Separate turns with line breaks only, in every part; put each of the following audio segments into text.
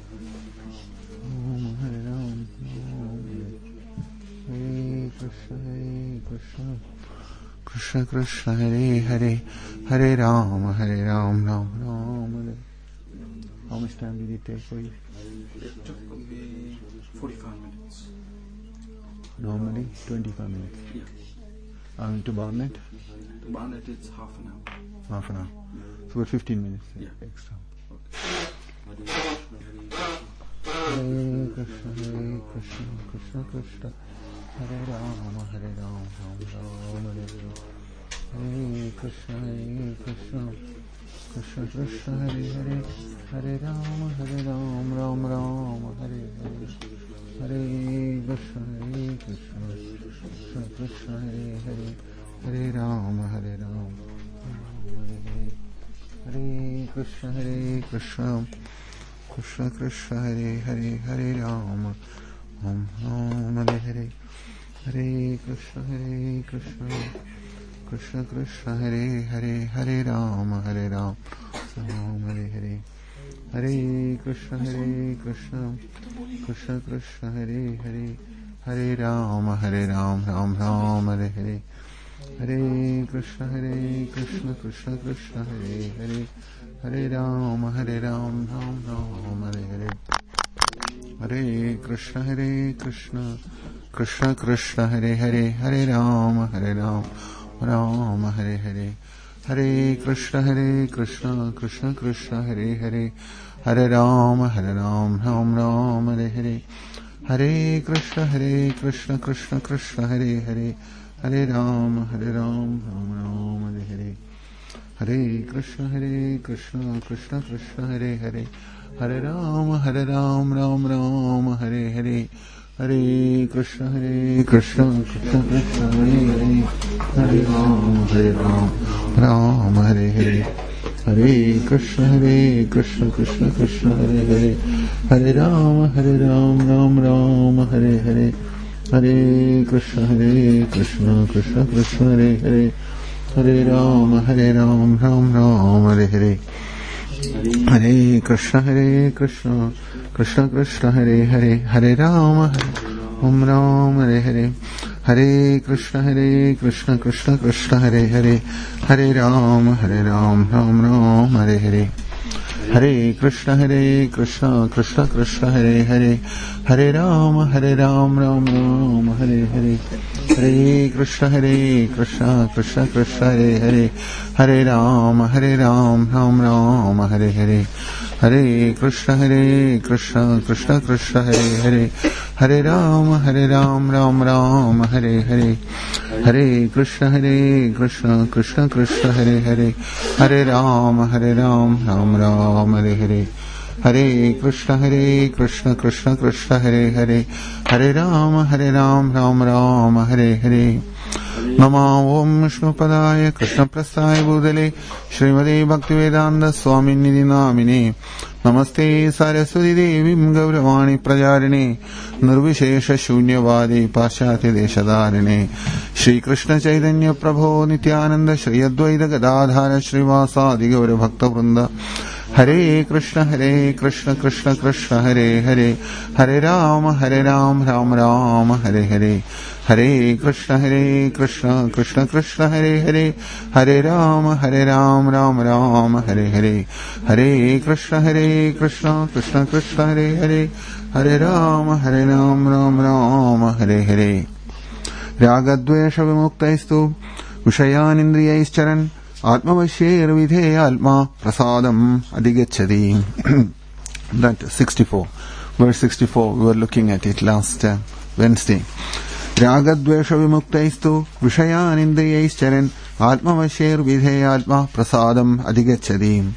Om Hare Ram, Hare Krishna, Krishna Krishna, Hare Hare, Hare Ram, Ram Ram, Hare. How much time did it take for you?
It took me 45 minutes.
Normally 25 minutes.
Yeah.
To Barnet?
To Barnet it's half an hour.
Half an hour. So about 15 minutes extra. Hare Krishna, Krishna Krishna, Hare Ram, Ram Ram, Hare Hare. Hare Krishna, Krishna Krishna, Hare Hare, Hare Ram, Ram Ram, Hare Hare. Hare Krishna, Krishna Krishna, Hare Hare, Hare Ram, Hare Hare. Hare Krishna, Krishna Krishna, Hare Hare, Hare Ram, Ram Ram, Hare Hare. Hare Krishna, Krishna Krishna, Hare Hare, Hare Ram, Ram Hare Hare. Hare Krishna, Krishna Krishna, Hare Hare, Hare Ram, Ram Ram, Hare Hare. Hare Krishna, Krishna Krishna, Hare Hare, Hare Ram, Ram Ram, Hare Hare. Hare Krishna, Krishna Krishna, Hare Hare, Hare Ram, Ram Hare Hare. Hare Krishna, Krishna Krishna, Hare Hare, Hare Ram, Ram Ram, Hare Hare. Hare Krishna, Krishna Krishna, Hare Hare, Hare Ram, Ram Ram, Hare Hare. Hare Krishna, Krishna Krishna, Hare Hare, Hare Ram, Ram Ram, Hare Hare. Hare Krishna, Krishna Krishna, Hare Hare, Hare Ram, Ram Hare Hare. Hare Krishna, Krishna Krishna, Hare Hare, Hare Ram, Ram Ram, Hare Hare. Hare Krishna, Krishna Krishna, Hare Hare, Hare Ram, Ram Ram, Hare Hare. Hare Krishna, Krishna Krishna, Hare Hare, Hare Ram, Ram Hare Hare. Hare Krishna, Krishna Krishna, Hare Hare, Hare Ram, Ram Ram, Hare Hare. Hare Krishna, Krishna Krishna, Hare Hare, Hare Ram, Ram Ram, Hare Hare. Hare Krishna, Krishna Krishna, Hare Hare, Hare Ram, Ram Ram, Hare Hare. Hare Krishna, Krishna Krishna, Hare Hare, Hare Ram, Ram Ram, Hare Hare. Hare Krishna, Krishna Krishna, Hare Hare, Hare Ram, Ram Ram, Hare Hare. Hare Krishna, Krishna Krishna, Hare Hare, Hare Ram, Ram Ram, Hare Hare. Namo Om Vishnupadaya Krishna Prasthaya Bhudale Srimade Bhaktivedanta Swamini Namine Namaste Saraswati Devim Gauravani Prajarine Nirvishesha Shunyavadi Paschati Deshadarine Shri Krishna Chaitanya Prabho Nityananda Shri Advaita Gadadhara Srivasadi Gaura Bhakta Vrinda. Hare Krishna, Krishna Krishna, Hare Hare, Hare Ram, Ram Ram, Hare Hare. Hare Krishna, Krishna Krishna, Hare Hare, Hare Ram, Ram Ram, Hare Hare. Hare Krishna, Krishna Krishna, Hare Hare, Hare Ram, Ram Ram, Hare Hare. Ragadvesha vimuktaisthu Vishayanindriyaischaran Atmavasher vidheya Atma Prasadam Adigachadi. That 64. Verse 64, we were looking at it last Wednesday. Ragadvesha vimuktaistu Vishayanindriyaischaran Atmavasher vidheya Atma Prasadam Adigachadi.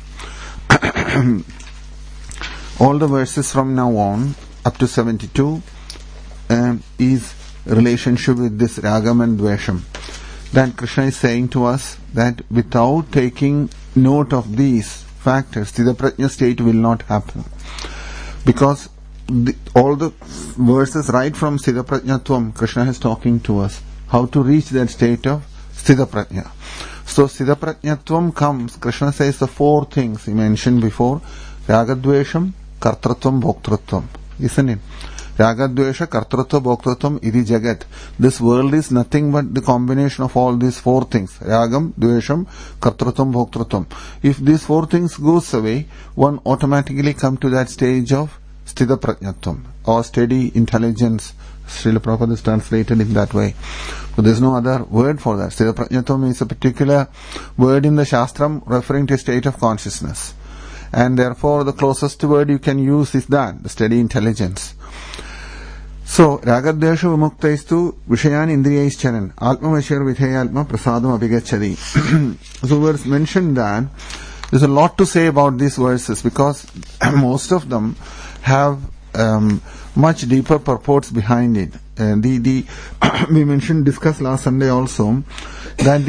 All the verses from now on up to 72 is relationship with this Ragam and Dvesham. That Krishna is saying to us that without taking note of these factors, Sthita Prajna state will not happen. Because all the verses right from Sthita Prajnatvam, Krishna is talking to us how to reach that state of Sthita Prajna. So Sthita Prajnatvam comes, Krishna says the four things he mentioned before: Ragadvesham, kartrutvam bhoktrutvam, isn't it? Ragadvesha kartrutva bhoktrutvam iti jagat. This world is nothing but the combination of all these four things. Ragam, dvesham, kartrutvam, bhoktrutvam. If these four things goes away, one automatically come to that stage of sthita prajnatvam, or steady intelligence. Srila Prabhupada is translated in that way. So there is no other word for that. Sthita prajnatvam is a particular word in the Shastram referring to a state of consciousness. And therefore the closest word you can use is that, the steady intelligence. So, ragadvesha vimukta vishayan indriyaischcharan atma vashir vidheyalma prasadam abhigacchadi. So verse mentioned that there's a lot to say about these verses because most of them have much deeper purports behind it. We discussed last Sunday also that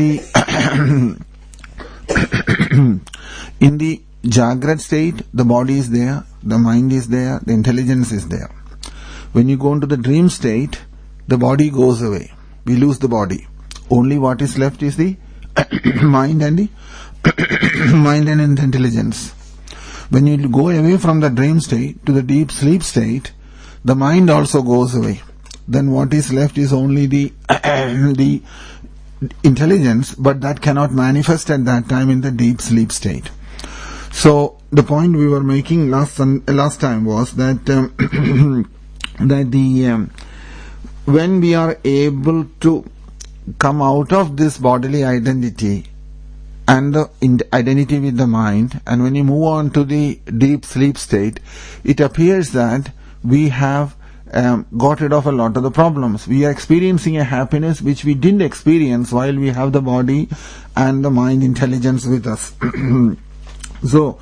in the Jagrat state, the body is there, the mind is there, the intelligence is there. When you go into the dream state, the body goes away. We lose the body. Only what is left is the mind and the intelligence. When you go away from the dream state to the deep sleep state, the mind also goes away. Then what is left is only the intelligence, but that cannot manifest at that time in the deep sleep state. So the point we were making last time was that when we are able to come out of this bodily identity and the identity with the mind, and when you move on to the deep sleep state, it appears that we have got rid of a lot of the problems. We are experiencing a happiness which we didn't experience while we have the body and the mind intelligence with us. So,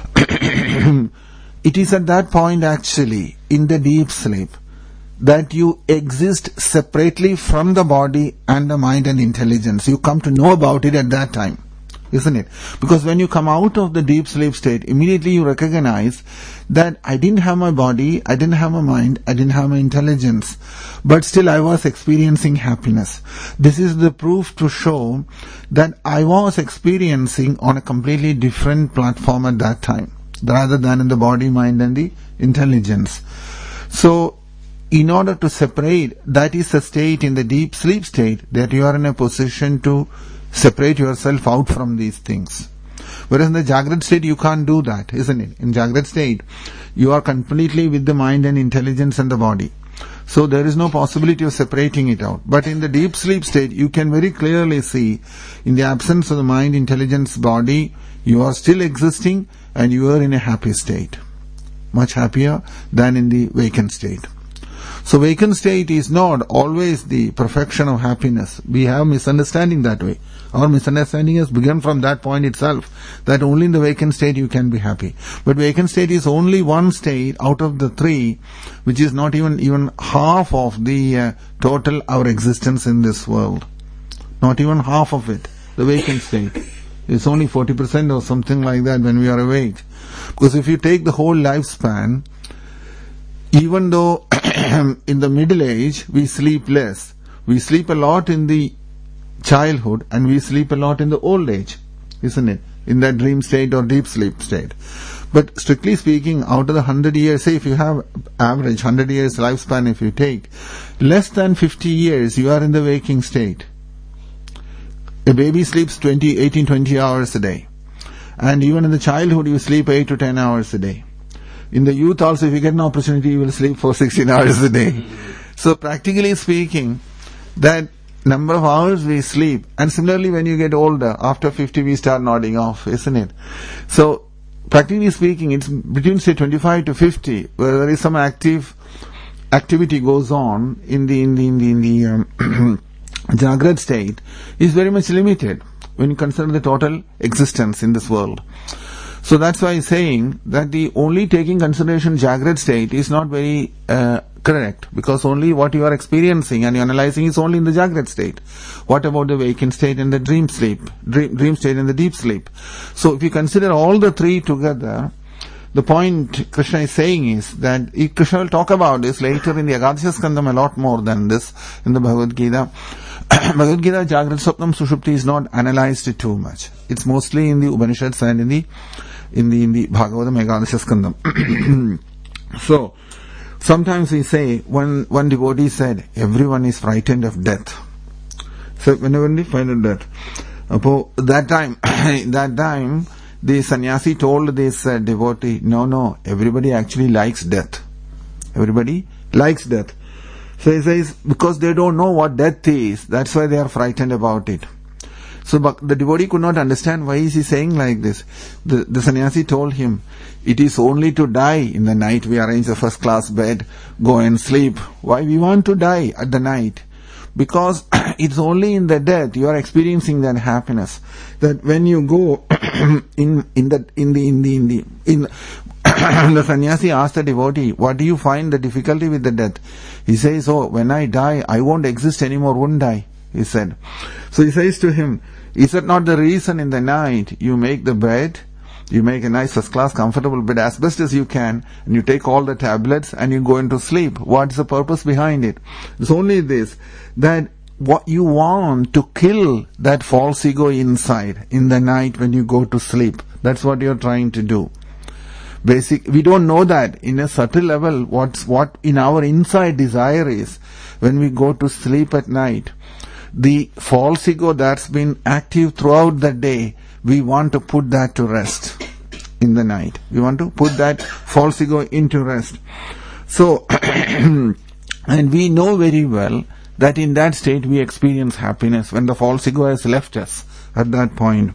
it is at that point actually, in the deep sleep, that you exist separately from the body and the mind and intelligence. You come to know about it at that time, isn't it? Because when you come out of the deep sleep state, immediately you recognize that I didn't have my body, I didn't have my mind, I didn't have my intelligence, but still I was experiencing happiness. This is the proof to show that I was experiencing on a completely different platform at that time, rather than in the body, mind and the intelligence. So, in order to separate, that is the state in the deep sleep state, that you are in a position to separate yourself out from these things. Whereas in the Jagrat state, you can't do that, isn't it? In Jagrat state, you are completely with the mind and intelligence and the body. So there is no possibility of separating it out. But in the deep sleep state, you can very clearly see, in the absence of the mind, intelligence, body, you are still existing and you are in a happy state. Much happier than in the vacant state. So vacant state is not always the perfection of happiness. We have misunderstanding that way. Our misunderstanding has begun from that point itself, that only in the vacant state you can be happy. But vacant state is only one state out of the three, which is not even half of the total our existence in this world. Not even half of it, the vacant state. It's only 40% or something like that when we are awake. Because if you take the whole lifespan, even though in the middle age we sleep less, we sleep a lot in the childhood and we sleep a lot in the old age, isn't it? In that dream state or deep sleep state. But strictly speaking, out of the 100 years, say if you have average 100 years lifespan, if you take, less than 50 years you are in the waking state. A baby sleeps 18-20 hours a day. And even in the childhood you sleep 8 to 10 hours a day. In the youth also, if you get an opportunity, you will sleep for 16 hours a day. So practically speaking, that number of hours we sleep, and similarly when you get older, after 50 we start nodding off, isn't it? So practically speaking, it's between say 25 to 50, where there is some activity goes on in the Jagrat state, is very much limited when you consider the total existence in this world. So that's why I'm saying that the only taking consideration Jagrat state is not very correct, because only what you are experiencing and you're analyzing is only in the Jagrat state. What about the vacant state and the dream state and the deep sleep? So if you consider all the three together, the point Krishna is saying is that Krishna will talk about this later in the Agadhya Skandam a lot more than this in the Bhagavad Gita. Bhagavad Gita, Jagrat, Swapnam, Sushupti is not analyzed too much. It's mostly in the Upanishads and in the in the Bhagavatam Ekadasha Skandam. So, sometimes we say, one devotee said, everyone is frightened of death. So, whenever we find death, that time, the sannyasi told this devotee, no, everybody actually likes death. Everybody likes death. So he says, because they don't know what death is, that's why they are frightened about it. So the devotee could not understand why is he saying like this. The sannyasi told him, it is only to die in the night. We arrange a first class bed, go and sleep. Why we want to die at the night? Because it's only in the death you are experiencing that happiness. That when you go the sannyasi asked the devotee, what do you find the difficulty with the death? He says, when I die, I won't exist anymore, won't I? He said. So he says to him, is that not the reason in the night you make the bed, you make a nice first class comfortable bed as best as you can, and you take all the tablets and you go into sleep? What is the purpose behind it? It's only this, that what you want to kill that false ego inside in the night when you go to sleep. That's what you're trying to do. We don't know that in a subtle level what in our inside desire is when we go to sleep at night. The false ego that's been active throughout the day, we want to put that to rest in the night. We want to put that false ego into rest. So, and we know very well that in that state we experience happiness when the false ego has left us at that point.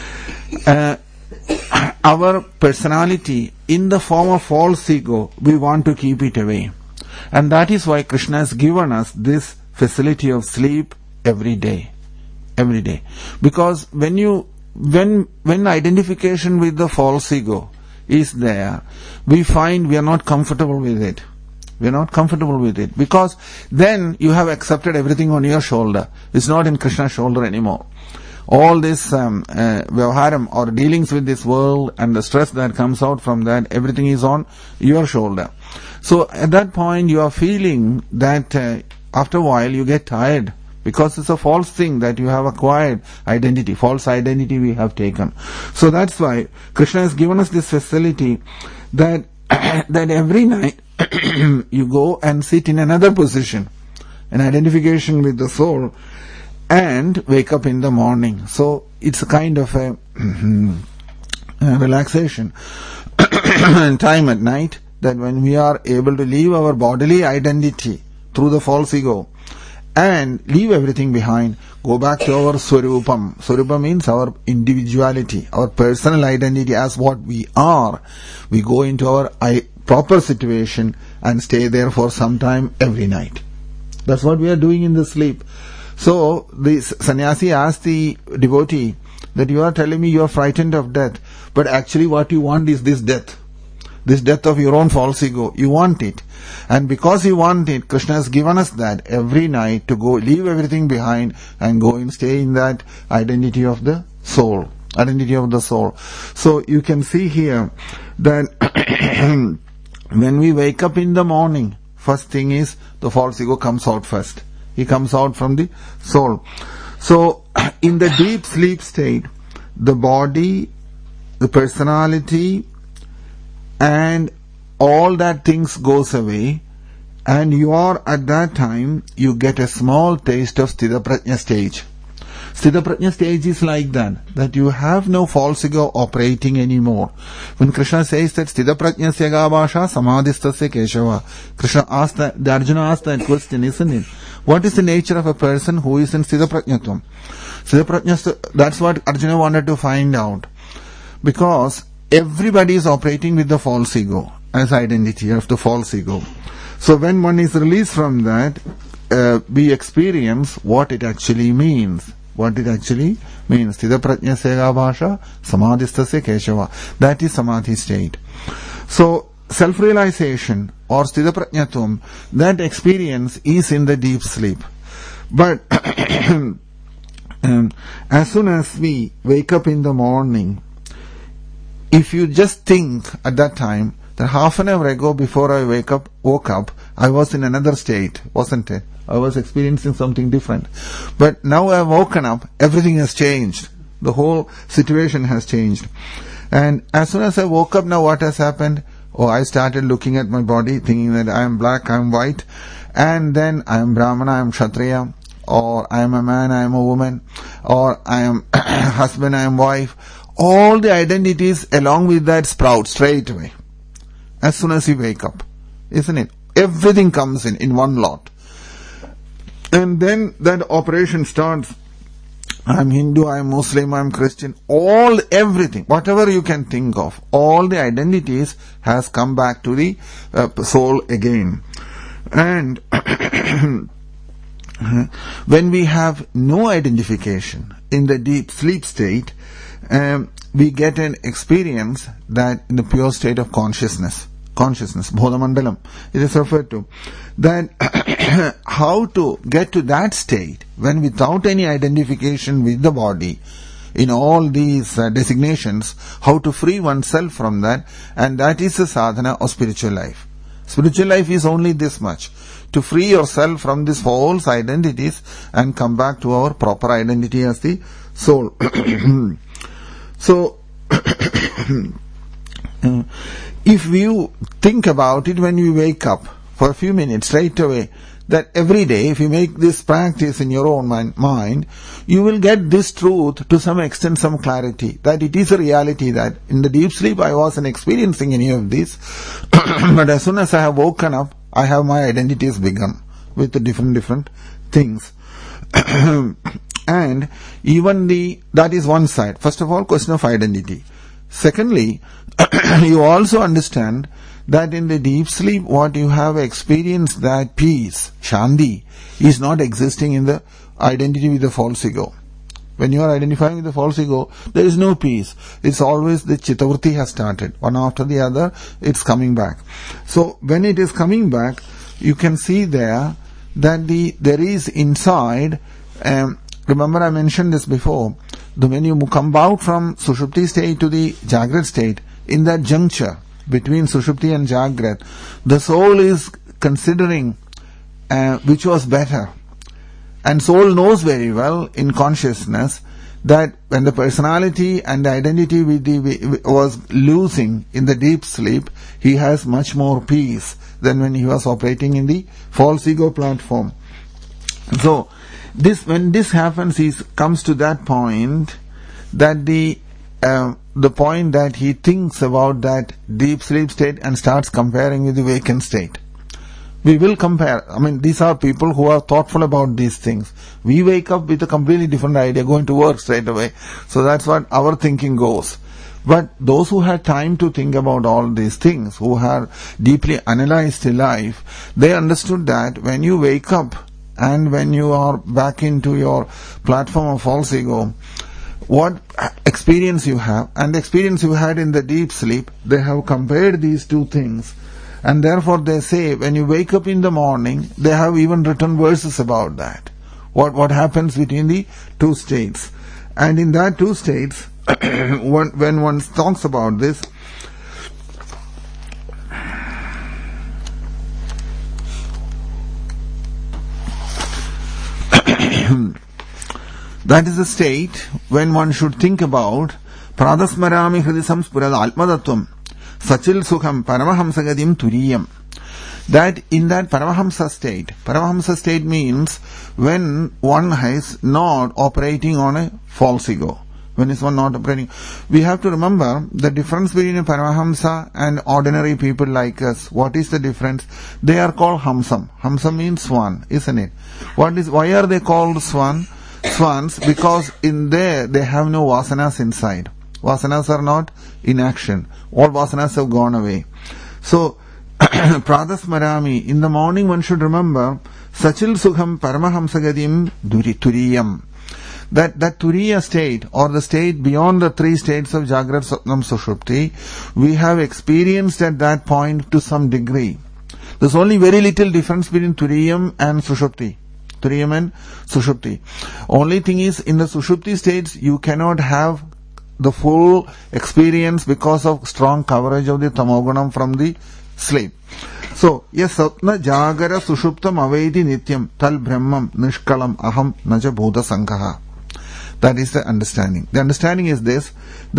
Our personality in the form of false ego, we want to keep it away. And that is why Krishna has given us this facility of sleep every day. Every day. Because when identification with the false ego is there, we find we are not comfortable with it. We are not comfortable with it. Because then you have accepted everything on your shoulder. It's not in Krishna's shoulder anymore. All this vyavaharam or dealings with this world and the stress that comes out from that, everything is on your shoulder. So at that point you are feeling that after a while you get tired, because it's a false thing that you have acquired identity, false identity we have taken. So that's why Krishna has given us this facility that that every night you go and sit in another position, an identification with the soul, and wake up in the morning. So it's a kind of a relaxation time at night, that when we are able to leave our bodily identity through the false ego and leave everything behind, go back to our Swarupam. Swarupa means our individuality, our personal identity as what we are. We go into our proper situation and stay there for some time every night. That's what we are doing in the sleep. So the sannyasi asked the devotee that you are telling me you are frightened of death, but actually what you want is this death of your own false ego. You want it. And because you want it, Krishna has given us that every night to go leave everything behind and go and stay in that identity of the soul. Identity of the soul. So you can see here that when we wake up in the morning, first thing is the false ego comes out first. He comes out from the soul. So, in the deep sleep state, the body, the personality, and all that things goes away, and you are at that time, you get a small taste of Sthita Prajna stage. Sthita Prajna stage is like that you have no false ego operating anymore. When Krishna says that Sthita Prajna Syagabhasha Samadhistasya Keshava, Krishna asked that, the Arjuna asked that question, isn't it? What is the nature of a person who is in Sthita Prajnatvam? Sthita Prajna, that's what Arjuna wanted to find out. Because everybody is operating with the false ego as identity of the false ego. So when one is released from that, we experience what it actually means. What it actually means. Sthita Prajna Syagabhasha Samadhistasya Keshava. That is Samadhi state. So self-realization or Sthita Prajnatvam, that experience is in the deep sleep. But as soon as we wake up in the morning, if you just think at that time that half an hour ago before I woke up, I was in another state, wasn't it? I was experiencing something different. But now I have woken up, everything has changed. The whole situation has changed. And as soon as I woke up, now what has happened? Oh, I started looking at my body, thinking that I am black, I am white, and then I am Brahmana, I am Kshatriya, or I am a man, I am a woman, or I am husband, I am wife. All the identities along with that sprout straight away. As soon as you wake up. Isn't it? Everything comes in one lot. And then that operation starts. I am Hindu, I am Muslim, I am Christian. Everything, whatever you can think of, all the identities has come back to the soul again. And when we have no identification in the deep sleep state, we get an experience that in the pure state of consciousness, Bodhamandalam, it is referred to. Then how to get to that state when without any identification with the body, in all these designations, how to free oneself from that, and that is the sadhana of spiritual life. Spiritual life is only this much, to free yourself from these false identities and come back to our proper identity as the soul. So, if you think about it when you wake up for a few minutes straight away, that every day if you make this practice in your own mind, you will get this truth to some extent, some clarity, that it is a reality that in the deep sleep I wasn't experiencing any of this, but as soon as I have woken up, I have my identities begun with the different things. And even that is one side. First of all, question of identity. Secondly, you also understand that in the deep sleep what you have experienced, that peace, Shanti, is not existing in the identity with the false ego. When you are identifying with the false ego, there is no peace. It's always the Chittavritti has started. One after the other, it's coming back. So when it is coming back, you can see there that there is inside, remember I mentioned this before, when you come out from Sushupti state to the Jagrat state, in that juncture between Sushupti and Jagrat, the soul is considering which was better. And soul knows very well in consciousness that when the personality and the identity was losing in the deep sleep, he has much more peace than when he was operating in the false ego platform. So, when this happens, he comes to that point that the point that he thinks about that deep sleep state and starts comparing with the vacant state. We will compare. These are people who are thoughtful about these things. We wake up with a completely different idea, going to work straight away. So that's what our thinking goes. But those who had time to think about all these things, who have deeply analyzed life, they understood that when you wake up and when you are back into your platform of false ego, what experience you have and the experience you had in the deep sleep, they have compared these two things. And therefore they say, when you wake up in the morning, they have even written verses about that. What happens between the two states. And in that two states, when one talks about this, that is a state when one should think about Pradasmarami Hridisam Spurada Atmadattvam Sachil Sukham Paramahamsagadim Turiyam. That in that Paramahamsa state means when one is not operating on a false ego. When is one not operating? We have to remember the difference between a Paramahamsa and ordinary people like us. What is the difference? They are called Hamsam. Hamsam means swan, isn't it? Why are they called swans? Because in there they have no vasanas inside. Vasanas are not in action. All vasanas have gone away. So, Pradasmarami, in the morning one should remember Sachil Sukham Paramahamsagadim Turiyam. That Turiya state, or the state beyond the three states of Jagrat, Swapnam, Sushupti, we have experienced at that point to some degree. There's only very little difference between Turiyam and Sushupti. Turiyam and Sushupti. Only thing is, in the Sushupti states, you cannot have the full experience because of strong coverage of the Tamogunam from the sleep. So, yes, Sapna Jagara Sushuptam Avedi Nityam Tal Brahmam Nishkalam Aham Naja Bhuta Sankaha. That is the understanding. The understanding is this, that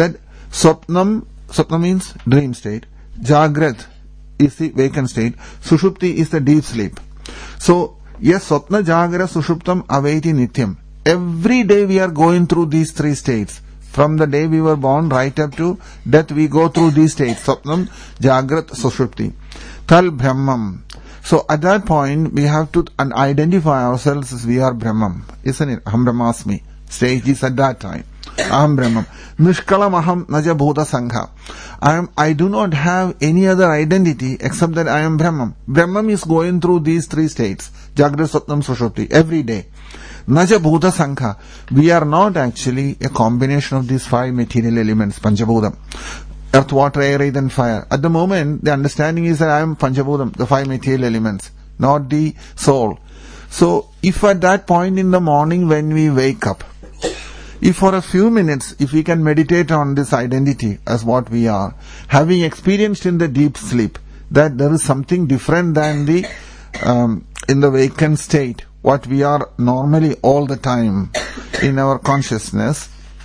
Swapna means dream state. Jagrat is the vacant state. Sushupti is the deep sleep. So, yes, Swapna, Jagra, Sushuptam, Avaiti, Nityam. Every day we are going through these three states. From the day we were born right up to death, we go through these states. Swapnam, Jagrat, Sushupti. Tal Brahmam. So at that point, we have to identify ourselves as we are Brahmam. Isn't it? Aham Brahmasmi. Stage is at that time. Aham Brahmam. Nishkalam Aham Naja Bhuta Sangha. I do not have any other identity except that I am Brahmam. Brahmam is going through these three states. Jagrat, Swapnam, Sushupti. Every day. Naja Bhuta Sangha. We are not actually a combination of these five material elements, Panchabhudam. Earth, water, air, earth and fire. At the moment, the understanding is that I am Panchabhudam, the five material elements, not the soul. So, if at that point in the morning when we wake up, if for a few minutes, if we can meditate on this identity as what we are, having experienced in the deep sleep, that there is something different than the, in the vacant state, what we are normally all the time in our consciousness,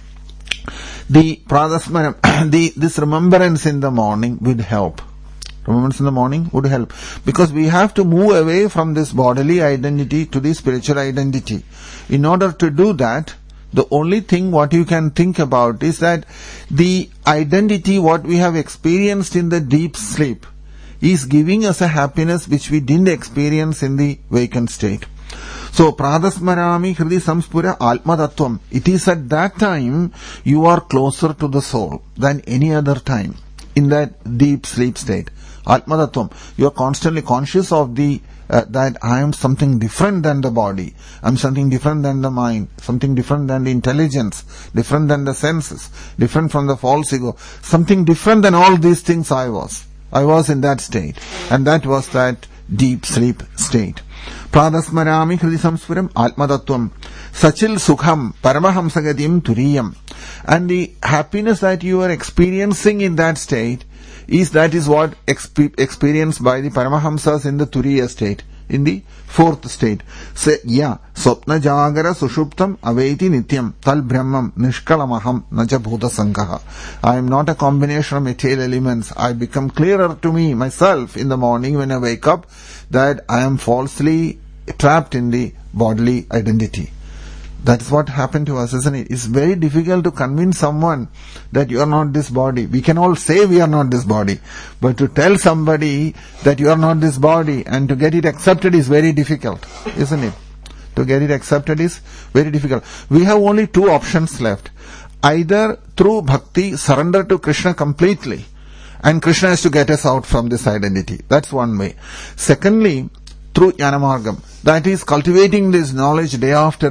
the pradasmaram, this remembrance in the morning would help. Remembrance in the morning would help. Because we have to move away from this bodily identity to the spiritual identity. In order to do that, the only thing what you can think about is that the identity what we have experienced in the deep sleep is giving us a happiness which we didn't experience in the vacant state. So, Pradasmarami Hridi Samspura Atma Tattvam. It is at that time you are closer to the soul than any other time in that deep sleep state. Atma Tattvam. You are constantly conscious of the that I am something different than the body. I am something different than the mind. Something different than the intelligence. Different than the senses. Different from the false ego. Something different than all these things I was. I was in that state. And that was that deep sleep state. Pradasmarami Hridi Samspuram Atmadattvam Sachil Sukham Paramahamsagadim Turiyam. And the happiness that you are experiencing in that state is what experienced by the Paramahamsas in the Turiya state, in the fourth state. Say, yeah, Swapna Jagara Sushuptam Avaiti Nityam Tal Brahmam Nishkalamaham Naja Bhuta Sangaha. I am not a combination of material elements. I become clearer to me, myself, in the morning when I wake up, that I am falsely trapped in the bodily identity. That's what happened to us, isn't it? It's very difficult to convince someone that you are not this body. We can all say we are not this body, but to tell somebody that you are not this body and to get it accepted is very difficult, isn't it? To get it accepted is very difficult. We have only two options left. Either through bhakti, surrender to Krishna completely, and Krishna has to get us out from this identity. That's one way. Secondly, through Jnanamargam. That is cultivating this knowledge day after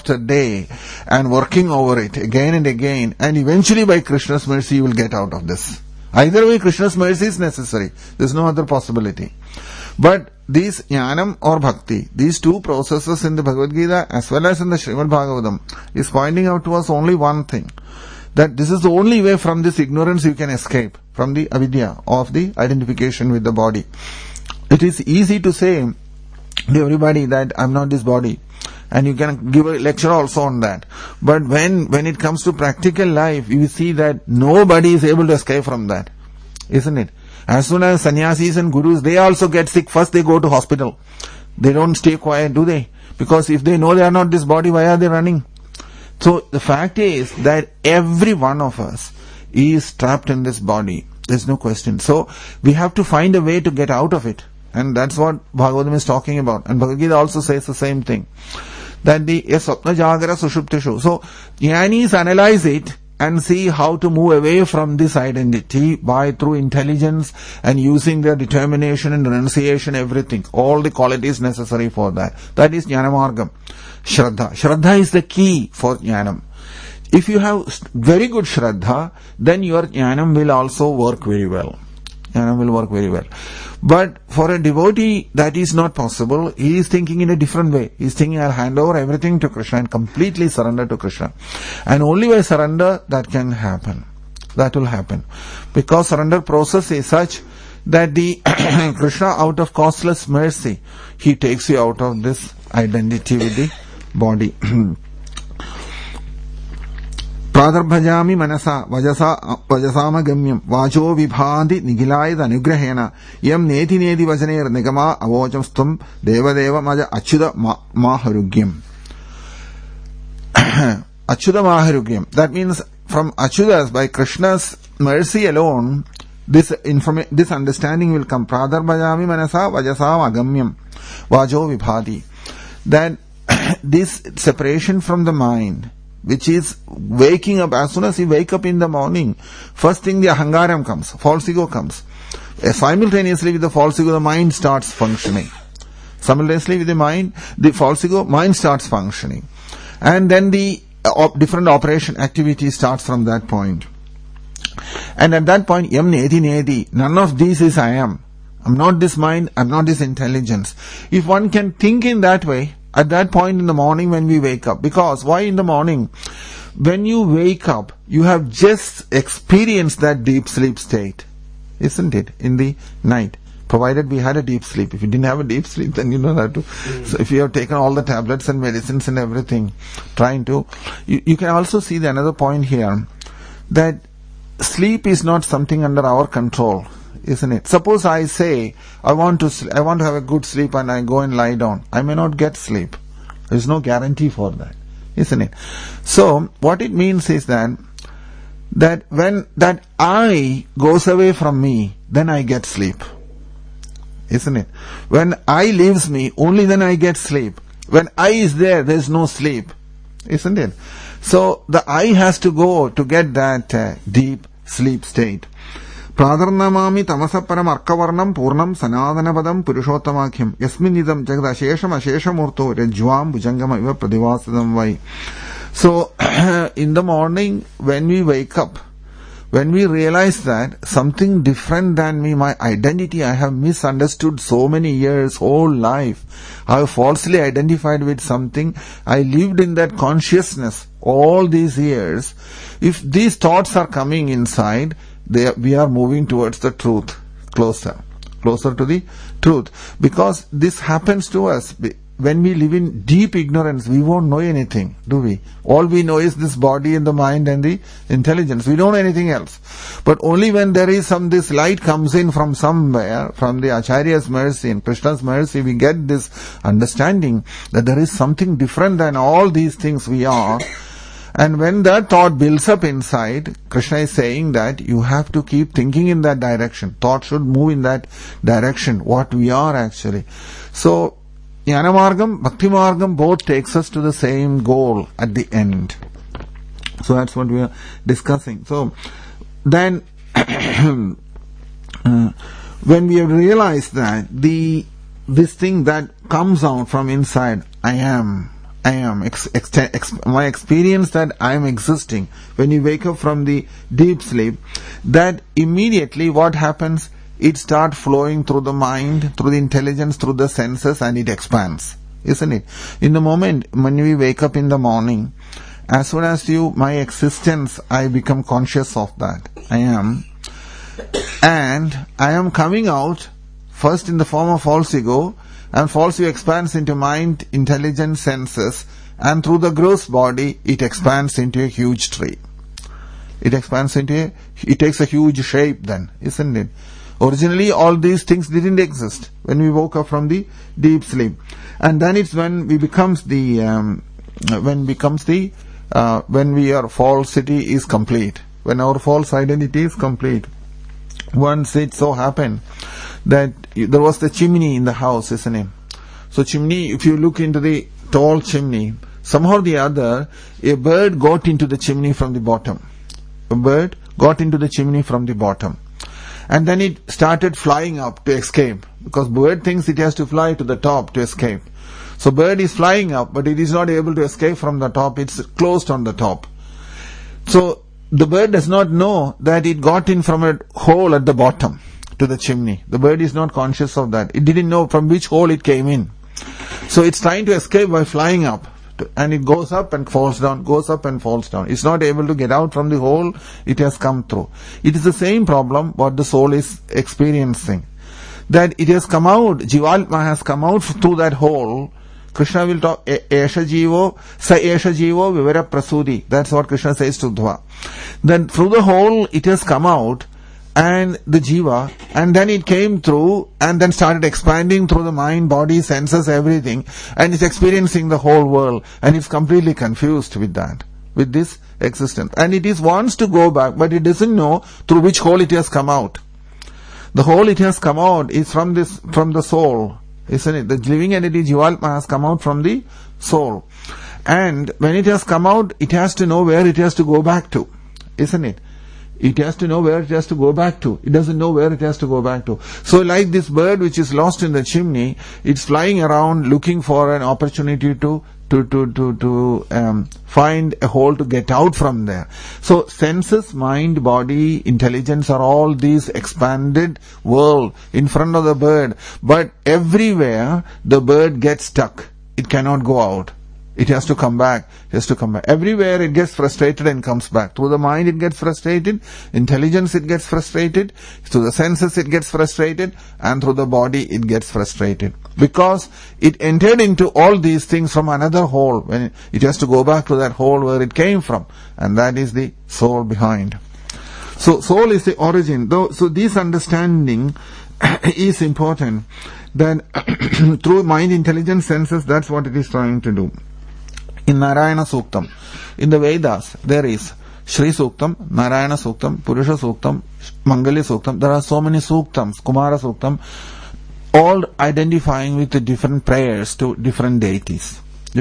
day and working over it again and again, and eventually by Krishna's mercy you will get out of this. Either way, Krishna's mercy is necessary. There is no other possibility. But these Jnanam or Bhakti, these two processes in the Bhagavad Gita as well as in the Srimad Bhagavatam is pointing out to us only one thing. That this is the only way from this ignorance you can escape, from the avidya of the identification with the body. It is easy to say to everybody that I'm not this body, and you can give a lecture also on that. But when it comes to practical life, you see that nobody is able to escape from that, isn't it? As soon as sannyasis and gurus, they also get sick, first they go to hospital. They don't stay quiet, do they? Because if they know they are not this body, why are they running? So the fact is that every one of us is trapped in this body. There's no question. So we have to find a way to get out of it. And that's what Bhagavatam is talking about. And Bhagavad Gita also says the same thing. That the Swapna Jagara Sushuptishu. So Jnanis analyze it and see how to move away from this identity through intelligence and using their determination and renunciation, everything. All the qualities necessary for that. That is Jnanamargam. Shraddha. Shraddha is the key for Jnanam. If you have very good Shraddha, then your Jnanam will also work very well. Jnanam will work very well. But for a devotee, that is not possible. He is thinking in a different way. He is thinking, I'll hand over everything to Krishna and completely surrender to Krishna. And only by surrender, that can happen. That will happen. Because surrender process is such that the Krishna, out of causeless mercy, he takes you out of this identity with the body. Pradarbhajami manasa vajasama gamyam vacho vibhanti nigilayat anugrahena yam neti neti vajaner nigama avocham stum devadeva maja achyuta maharugyam. Achyuta maharugyam. That means from Achyutas, by Krishna's mercy alone, this understanding will come. Pradarbhajami manasa vajasam agamyam vajo vibhati. That this separation from the mind, which is waking up, as soon as you wake up in the morning, first thing the ahangaram comes, false ego comes. Simultaneously with the false ego, the mind starts functioning. Simultaneously with the mind, the false ego, mind starts functioning. And then the different operation activity starts from that point. And at that point, yam neti neti, none of these is I am. I'm not this mind, I'm not this intelligence. If one can think in that way, at that point in the morning when we wake up, because why in the morning? When you wake up, you have just experienced that deep sleep state, isn't it? In the night. Provided we had a deep sleep. If you didn't have a deep sleep, then you don't have to. So if you have taken all the tablets and medicines and everything, you can also see the another point here, that sleep is not something under our control, isn't it? Suppose I say, I want to have a good sleep and I go and lie down. I may not get sleep. There is no guarantee for that, isn't it? So, what it means is that when that I goes away from me, then I get sleep. Isn't it? When I leaves me, only then I get sleep. When I is there is no sleep. Isn't it? So, the I has to go to get that deep sleep state. Pradharnamami tamasaparam arkavarnam purnam sanadanapadam purushotamakhim yasminidam jagadashesham asheshamurto rajvam bhujangama iva pradivasadam vai. So, in the morning, when we wake up, when we realize that something different than me, my identity, I have misunderstood so many years, whole life, I have falsely identified with something, I lived in that consciousness all these years. If these thoughts are coming inside, we are moving towards the truth, closer to the truth. Because this happens to us. When we live in deep ignorance, we won't know anything, do we? All we know is this body and the mind and the intelligence. We don't know anything else. But only when there is this light comes in from somewhere, from the Acharya's mercy and Krishna's mercy, we get this understanding that there is something different than all these things we are. And when that thought builds up inside, Krishna is saying that you have to keep thinking in that direction. Thought should move in that direction, what we are actually. So, Jnana Margam, Bhakti Margam both takes us to the same goal at the end. So that's what we are discussing. So, then, when we have realized that this thing that comes out from inside, I am, my experience that I am existing, when you wake up from the deep sleep, that immediately what happens? It starts flowing through the mind, through the intelligence, through the senses, and it expands, isn't it? In the moment when we wake up in the morning, as soon as my existence, I become conscious of that. I am. And I am coming out, first in the form of false ego, and false ego expands into mind, intelligence, senses, and through the gross body, it expands into a huge tree. It takes a huge shape then, isn't it? Originally, all these things didn't exist when we woke up from the deep sleep, and then it's when our falsity is complete, when our false identity is complete. Once it so happened that there was the chimney in the house, isn't it? So chimney, if you look into the tall chimney, somehow or the other, a bird got into the chimney from the bottom. And then it started flying up to escape, because bird thinks it has to fly to the top to escape. So bird is flying up, but it is not able to escape from the top, it's closed on the top. So the bird does not know that it got in from a hole at the bottom to the chimney. The bird is not conscious of that. It didn't know from which hole it came in. So it's trying to escape by flying up. And it goes up and falls down, goes up and falls down. It's not able to get out from the hole it has come through. It is the same problem what the soul is experiencing. That it has come out, Jivatma has come out through that hole, Krishna will talk, Esha Jivo, Sa Esha Jivo Vivara Prasudi. That's what Krishna says to Uddhava. Then through the hole it has come out, and the jiva, and then it came through and then started expanding through the mind, body, senses, everything, and it's experiencing the whole world, and it's completely confused with that, with this existence. And it wants to go back, but it doesn't know through which hole it has come out. The hole it has come out is from the soul, isn't it? The living entity Jivatma has come out from the soul. And when it has come out, it has to know where it has to go back to, isn't it? It has to know where it has to go back to. It doesn't know where it has to go back to. So like this bird which is lost in the chimney, it's flying around looking for an opportunity to find a hole to get out from there. So senses, mind, body, intelligence are all these expanded world in front of the bird. But everywhere the bird gets stuck. It cannot go out. It has to come back. It has to come back. Everywhere it gets frustrated and comes back. Through the mind it gets frustrated. Intelligence it gets frustrated. Through the senses it gets frustrated. And through the body it gets frustrated. Because it entered into all these things from another hole. When it has to go back to that hole where it came from. And that is the soul behind. So soul is the origin. So this understanding is important. That through mind, intelligence, senses, that's what it is trying to do. In Narayana Suktam, in the Vedas, there is Shri Suktam, Narayana Suktam, Purusha Suktam, Mangalya Suktam. There are so many Suktams, Kumara Suktam, all identifying with the different prayers to different deities.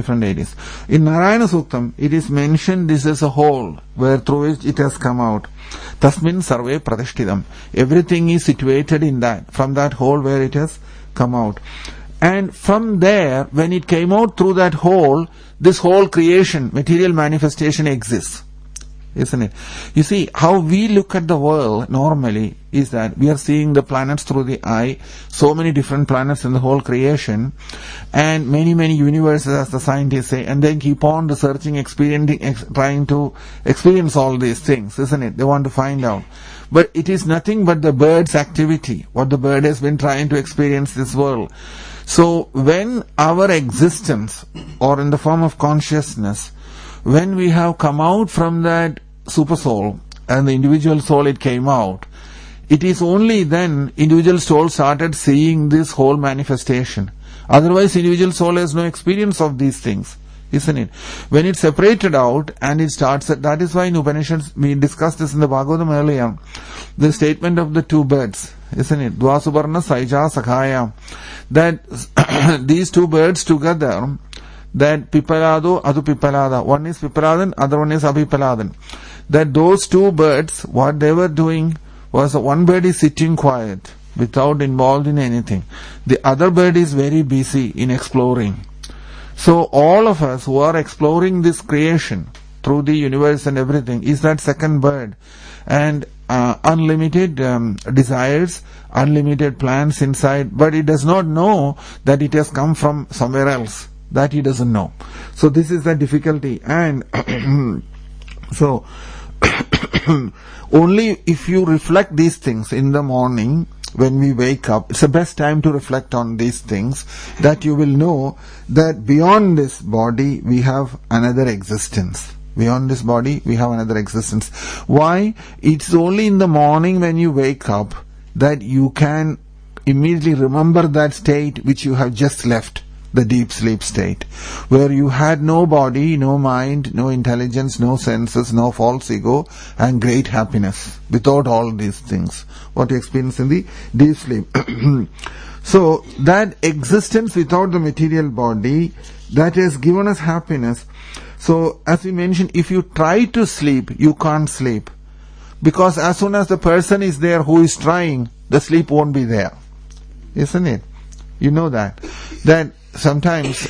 In Narayana Suktam, it is mentioned this is a hole where through which it has come out. Tasmin Sarve Pradishtidam. Everything is situated in that, from that hole where it has come out. And from there, when it came out through that hole, this whole creation, material manifestation exists. Isn't it? You see, how we look at the world normally is that we are seeing the planets through the eye, so many different planets in the whole creation, and many, many universes, as the scientists say, and then keep on researching, trying to experience all these things, isn't it? They want to find out. But it is nothing but the bird's activity, what the bird has been trying to experience this world. So when our existence, or in the form of consciousness, when we have come out from that super soul and the individual soul it came out, it is only then individual soul started seeing this whole manifestation. Otherwise individual soul has no experience of these things, isn't it? When it's separated out and it starts, that is why in Upanishads, we discussed this in the Bhagavatam earlier, the statement of the two birds, isn't it? Dvasubarna Saija Sakhaya. That these two birds together, that Pipalado, Adu Pipalada. One is Pipaladan, other one is Abhipaladan. That those two birds, what they were doing was, one bird is sitting quiet, without involved in anything. The other bird is very busy in exploring. So all of us who are exploring this creation through the universe and everything is that second bird. And unlimited desires, unlimited plans inside, but it does not know that it has come from somewhere else. That he doesn't know. So this is the difficulty. And so only if you reflect these things in the morning when we wake up, it's the best time to reflect on these things, that you will know that beyond this body we have another existence. Beyond this body we have another existence. Why? It's only in the morning when you wake up that you can immediately remember that state which you have just left. The deep sleep state, where you had no body, no mind, no intelligence, no senses, no false ego, and great happiness without all these things. What you experience in the deep sleep. So that existence without the material body, that has given us happiness. So as we mentioned, if you try to sleep, you can't sleep. Because as soon as the person is there who is trying, the sleep won't be there. Isn't it? You know that. That sometimes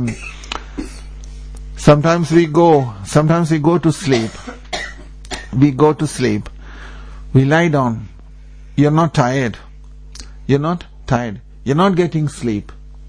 we go to sleep. We go to sleep. We lie down. You're not tired. You're not getting sleep.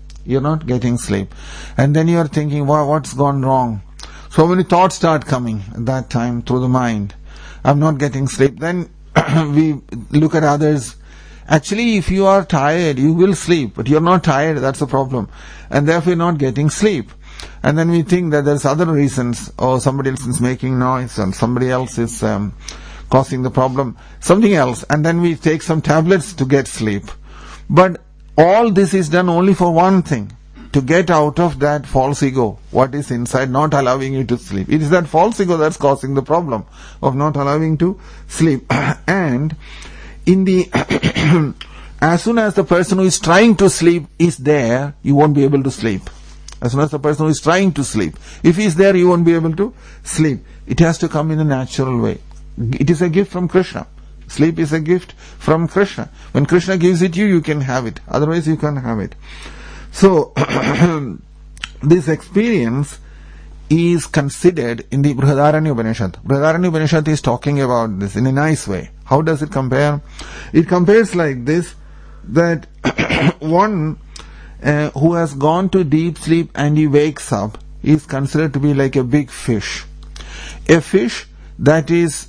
And then you're thinking, wow, what's gone wrong? So many thoughts start coming at that time through the mind. I'm not getting sleep. Then we look at others Actually, if you are tired, you will sleep, but you're not tired, that's the problem. And therefore you're not getting sleep. And then we think that there's other reasons, or somebody else is making noise, and somebody else is causing the problem, something else, and then we take some tablets to get sleep. But all this is done only for one thing, to get out of that false ego, what is inside, not allowing you to sleep. It is that false ego that's causing the problem of not allowing to sleep. And in the as soon as the person who is trying to sleep is there, you won't be able to sleep. As soon as the person who is trying to sleep, if he is there, you won't be able to sleep. It has to come in a natural way. It is a gift from Krishna. Sleep is a gift from Krishna. When Krishna gives it you can have it. Otherwise you can't have it. So, this experience is considered in the Brihadaranya Upanishad. Brihadaranya Upanishad is talking about this in a nice way. How does it compare? It compares like this, that one who has gone to deep sleep and he wakes up is considered to be like a big fish. A fish that is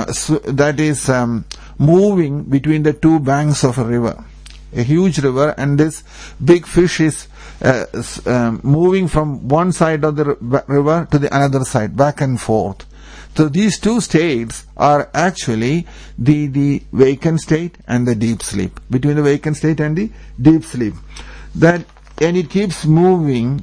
moving between the two banks of a river. A huge river, and this big fish is moving from one side of the river to the another side, back and forth. So these two states are actually the vacant state and the deep sleep. Between the vacant state and the deep sleep. And it keeps moving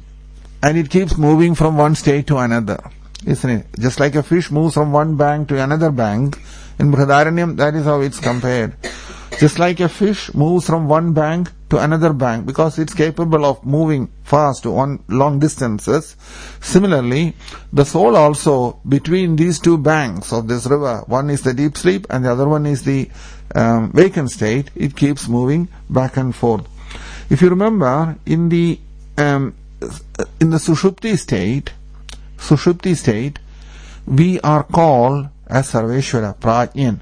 from one state to another. Isn't it? Just like a fish moves from one bank to another bank, in Brihadaranyam, that is how it's compared. Just like a fish moves from one bank to another bank because it's capable of moving fast on long distances. Similarly, the soul also, between these two banks of this river, one is the deep sleep and the other one is the vacant state, it keeps moving back and forth. If you remember, in the Sushupti state, we are called as Sarveshwara, Prajnan.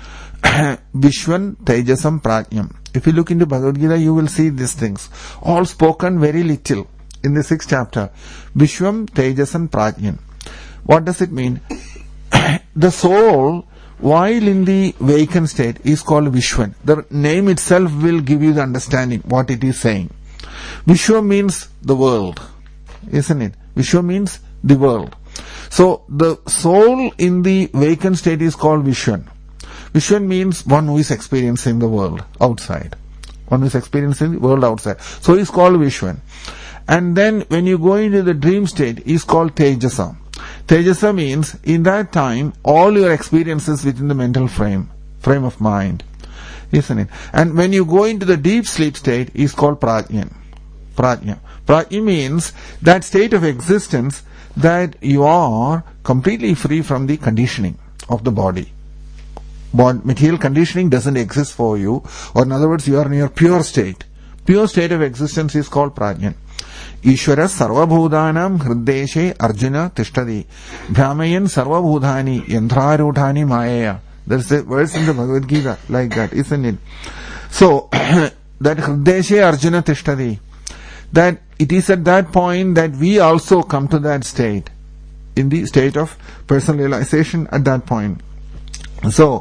Vishwan Tejasam Prajnam. If you look into Bhagavad Gita, you will see these things. All spoken very little in the 6th chapter. Vishwam Tejasam Prajnam. What does it mean? The soul, while in the vacant state, is called Vishwan. The name itself will give you the understanding what it is saying. Vishwa means the world, isn't it? Vishwa means the world. So the soul in the vacant state is called Vishwan. Vishwan means one who is experiencing the world outside. One who is experiencing the world outside. So he is called Vishwan. And then when you go into the dream state, he is called Tejasa. Tejasa means in that time all your experiences within the mental frame of mind. Isn't it? And when you go into the deep sleep state, he is called Prajna. Prajna means that state of existence that you are completely free from the conditioning of the body. Material conditioning doesn't exist for you, or in other words, you are in your pure state. Pure state of existence is called Prajna. Ishvara sarvabhudanam hriddeshe arjuna tishtadi bhramayan sarvabhudani yantharudhani mayaya. There's a verse in the Bhagavad Gita like that, isn't it? So, that hriddeshe arjuna tishtadi, that it is at that point that we also come to that state, in the state of personal realization at that point. So,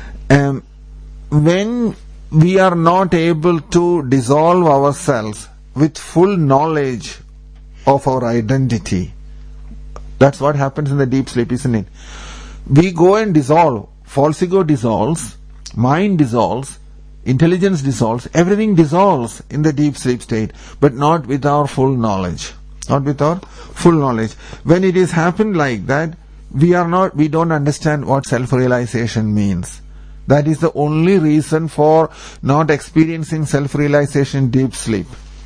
when we are not able to dissolve ourselves with full knowledge of our identity, that's what happens in the deep sleep, isn't it? We go and dissolve. False ego dissolves, mind dissolves, intelligence dissolves, everything dissolves in the deep sleep state, but not with our full knowledge. Not with our full knowledge. When it is happened like that, we don't understand what self-realization means. That is the only reason for not experiencing self-realization in deep sleep.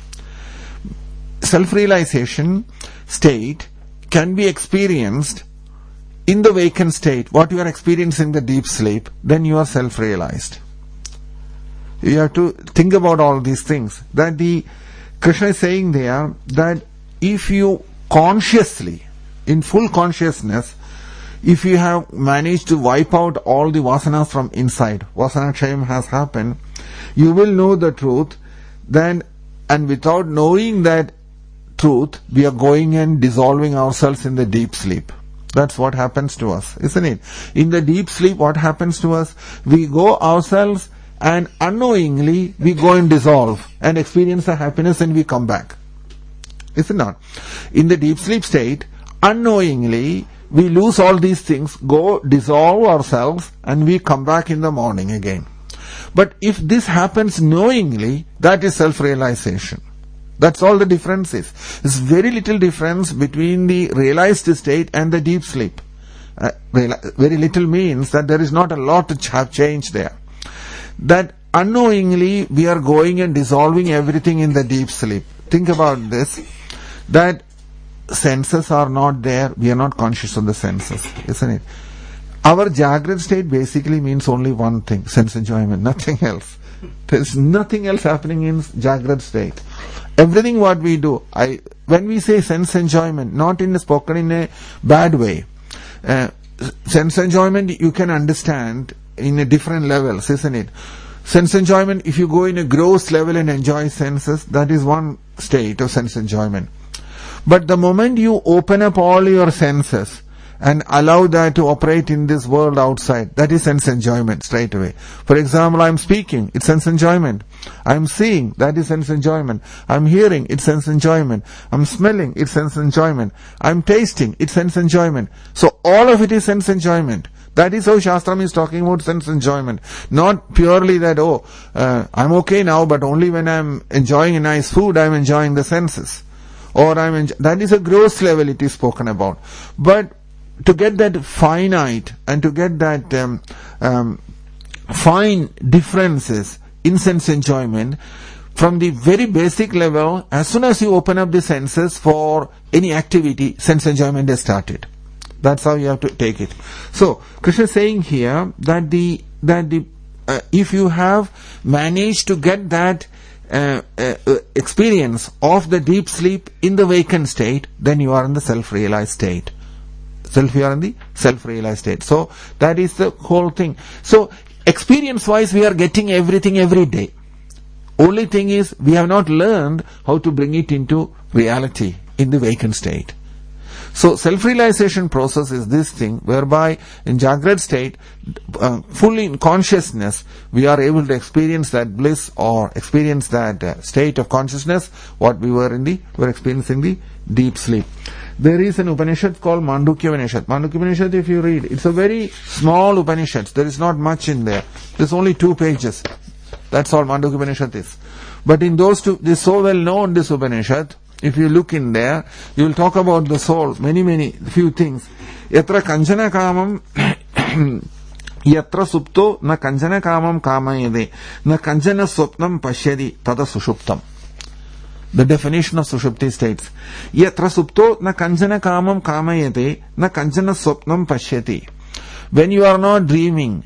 Self-realization state can be experienced in the vacant state. What you are experiencing in the deep sleep, then you are self-realized. You have to think about all these things. That Krishna is saying there that if you consciously, in full consciousness, if you have managed to wipe out all the vasanas from inside, vasanakshayam has happened, you will know the truth. Then, and without knowing that truth, we are going and dissolving ourselves in the deep sleep. That's what happens to us, isn't it? In the deep sleep, what happens to us? We go ourselves and unknowingly we go and dissolve and experience the happiness and we come back. Is it not? In the deep sleep state, unknowingly we lose all these things, go dissolve ourselves, and we come back in the morning again. But if this happens knowingly, that is self-realization. That's all the difference is. There's very little difference between the realized state and the deep sleep. Very little means that there is not a lot to have changed there. That unknowingly we are going and dissolving everything in the deep sleep. Think about this, that senses are not there, we are not conscious of the senses, isn't it? Our Jagrat state basically means only one thing, sense enjoyment, nothing else. There is nothing else happening in Jagrat state. Everything what we do, when we say sense enjoyment, not spoken in a bad way. Sense enjoyment you can understand in a different levels, isn't it? Sense enjoyment, if you go in a gross level and enjoy senses, that is one state of sense enjoyment. But the moment you open up all your senses and allow that to operate in this world outside, that is sense enjoyment straight away. For example, I'm speaking, it's sense enjoyment. I'm seeing, that is sense enjoyment. I'm hearing, it's sense enjoyment. I'm smelling, it's sense enjoyment. I'm tasting, it's sense enjoyment. So all of it is sense enjoyment. That is how Shastram is talking about sense enjoyment. Not purely that, I'm okay now, but only when I'm enjoying a nice food, I'm enjoying the senses. Or that is a gross level it is spoken about. But to get that finite and to get that fine differences in sense enjoyment, from the very basic level, as soon as you open up the senses for any activity, sense enjoyment has started. That's how you have to take it. So Krishna is saying here that if you have managed to get that experience of the deep sleep in the wakened state, then you are in the self-realized state. You are in the self-realized state. So that is the whole thing. So experience-wise, we are getting everything every day. Only thing is, we have not learned how to bring it into reality in the wakened state. So self-realization process is this thing whereby in Jagrat state, fully in consciousness, we are able to experience that bliss or experience that state of consciousness what we were experiencing the deep sleep. There is an Upanishad called Mandukya Upanishad. Mandukya Upanishad, if you read, it's a very small Upanishad. There is not much in there. There's only 2 pages. That's all Mandukya Upanishad is. But in those 2, this is so well known, this Upanishad. If you look in there, you will talk about the soul, many few things. Yatra kanchana kamam yatra supto na kanchana kamam kamayade na kanchana swapnam pashyadi tada sushuptam. The definition of sushupti states, yatra supto na kanchana kamam kamayade na kanchana swapnam pashyati. When you are not dreaming,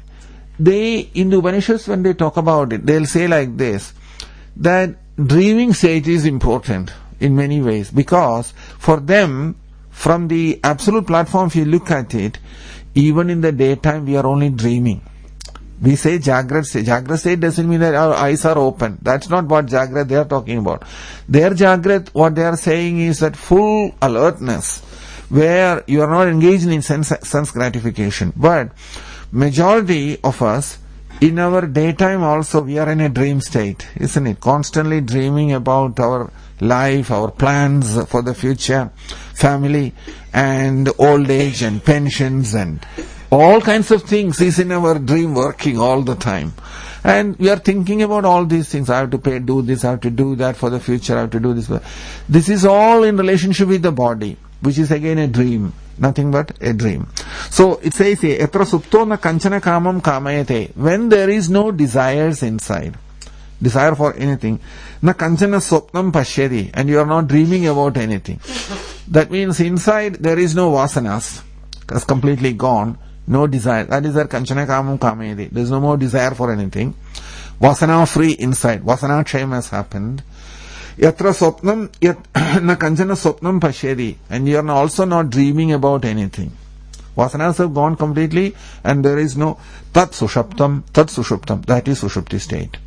in the Upanishads, when they talk about it, they'll say like this, that dreaming state is important in many ways, because for them, from the absolute platform, if you look at it, even in the daytime we are only dreaming. We say Jagrat state. Jagrat state doesn't mean that our eyes are open. That's not what Jagrat they are talking about. Their Jagrat, what they are saying is that full alertness, where you are not engaged in sense gratification. But majority of us, in our daytime also, we are in a dream state, isn't it? Constantly dreaming about our life, our plans for the future, family and old age and pensions and all kinds of things is in our dream working all the time. And we are thinking about all these things. I have to do this, I have to do that for the future, I have to do this. This is all in relationship with the body, which is again a dream. Nothing but a dream. So it says here, Etra supto na kanchana kamam kamayate. When there is no desires inside, desire for anything, na kanchana swapnam pashyati, and you are not dreaming about anything. That means inside there is no vasanas, it's completely gone, no desire. That is their kanchana kamam kamayate. There is no more desire for anything. Vasana free inside. Vasana kshayam has happened. Yatra swapnam na kanchana swapnam pashyati, and you are also not dreaming about anything. Vasanas have gone completely, and there is no tat sushuptam. That is sushupti state.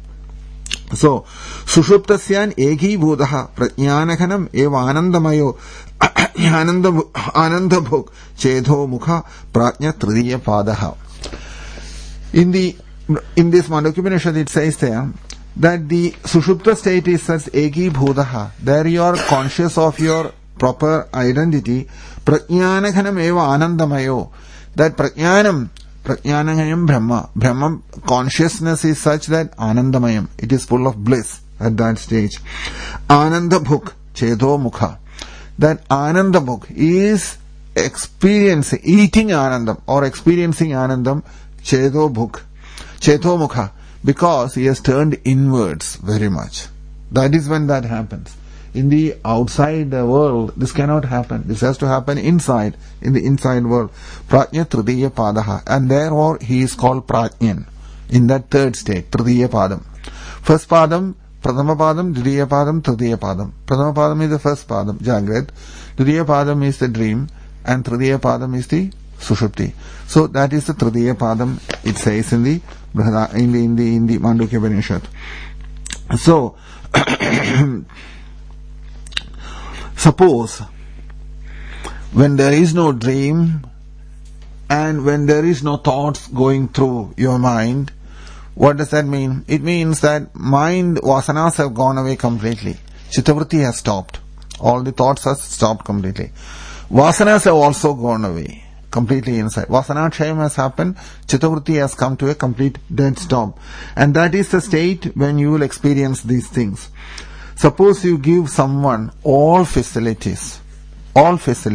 So, sushuptasyan egi bhudaha prajnanaghanam eva anandamayo anandabhuk chedho mukha prajna tridiya padaha. In the In this Mandukya Upanishad it says there that the Sushupta state is such Eki Bhudaha. There you are conscious of your proper identity. Prajnanaghanam eva anandamayo. That Prajnanaghanam Brahma consciousness is such that Anandamayam. It is full of bliss at that stage. Ananda Bhuk Chedo Mukha. That Ananda Bhuk is eating Anandam or experiencing Anandam Chedo Bhuk. Cheto Mukha, because he has turned inwards very much. That is when that happens. In the outside world, this cannot happen. This has to happen inside, in the inside world. Prajna Tridiya Padaha. And therefore he is called Prajnan. In that third state, Tridiya Padam. First Padam, Pradama Padam, Tridiya Padam, Tridiya Padam. Pradama Padam is the first Padam, Jagrat. Tridiya Padam is the dream. And Tridiya Padam is the Sushupti. So that is the Tridiya Padam, it says in the Mandukya Upanishad. So, suppose when there is no dream and when there is no thoughts going through your mind, what does that mean? It means that mind vasanas have gone away completely. Chittavritti has stopped. All the thoughts have stopped completely. Vasanas have also gone away completely inside. Vasanakshayam has happened. Chittavritti has come to a complete dead stop. And that is the state when you will experience these things. Suppose you give someone all facilities, a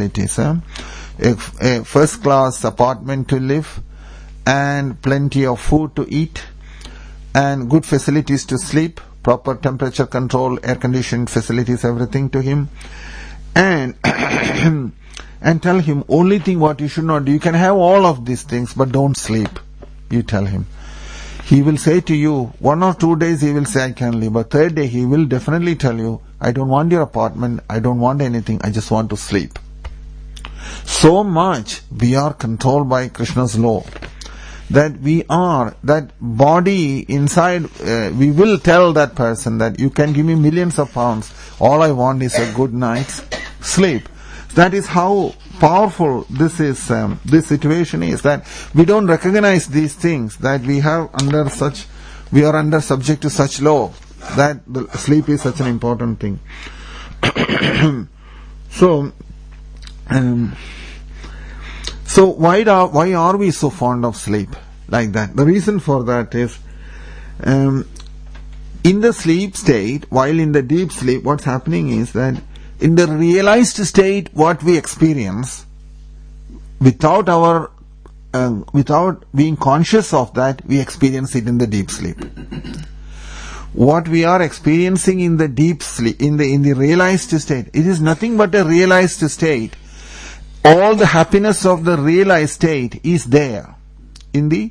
first class apartment to live and plenty of food to eat and good facilities to sleep, proper temperature control, air conditioned facilities, everything to him, and tell him only thing what you should not do. You can have all of these things but don't sleep. You tell him. He will say to you, 1 or 2 days he will say I can live, but third day he will definitely tell you, I don't want your apartment, I don't want anything, I just want to sleep. So much we are controlled by Krishna's law that that body inside, we will tell that person that you can give me millions of pounds, all I want is a good night's sleep. That is how powerful this is. This situation is that we don't recognize these things, that we are under subject to such law, that the sleep is such an important thing. So why are we so fond of sleep like that? The reason for that is, in the sleep state, while in the deep sleep, what's happening is that in the realized state, what we experience, without being conscious of that, we experience it in the deep sleep. What we are experiencing in the deep sleep, in the realized state, it is nothing but a realized state. All the happiness of the realized state is there in the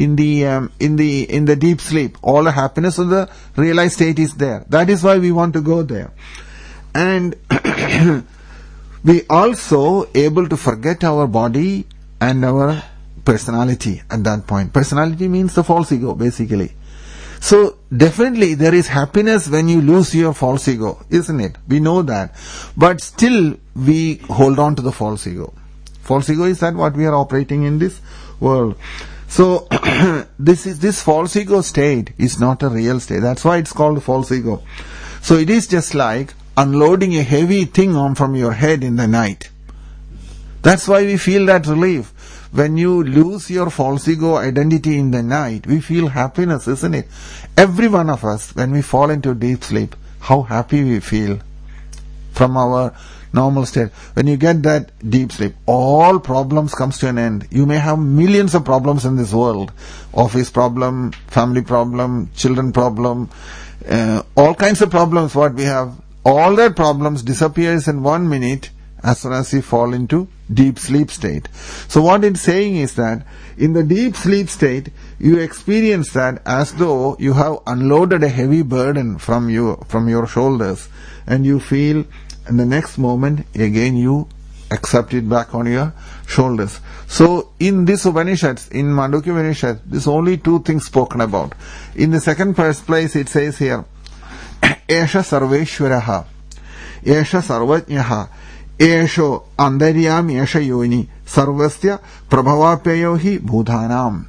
deep sleep. All the happiness of the realized state is there. That is why we want to go there. And we also able to forget our body and our personality at that point. Personality means the false ego, basically. So definitely there is happiness when you lose your false ego, isn't it? We know that. But still we hold on to the false ego. False ego is that what we are operating in this world. So this false ego state is not a real state. That's why it's called false ego. So it is just like unloading a heavy thing from your head in the night. That's why we feel that relief. When you lose your false ego identity in the night, we feel happiness, isn't it? Every one of us, when we fall into deep sleep, how happy we feel from our normal state. When you get that deep sleep, all problems comes to an end. You may have millions of problems in this world. Office problem, family problem, children problem, all kinds of problems what we have. All that problems disappears in 1 minute as soon as you fall into deep sleep state. So what it's saying is that in the deep sleep state, you experience that as though you have unloaded a heavy burden from your shoulders, and you feel in the next moment again you accept it back on your shoulders. So in this Upanishads, in Mandukya Upanishad, there's only 2 things spoken about. In the second place it says here, Esha Sarveshwaraha, Esha Sarvajnaha, Esho Andaryam Esha Yoni, Sarvasya Prabhavapeyo hi Bhuthanam.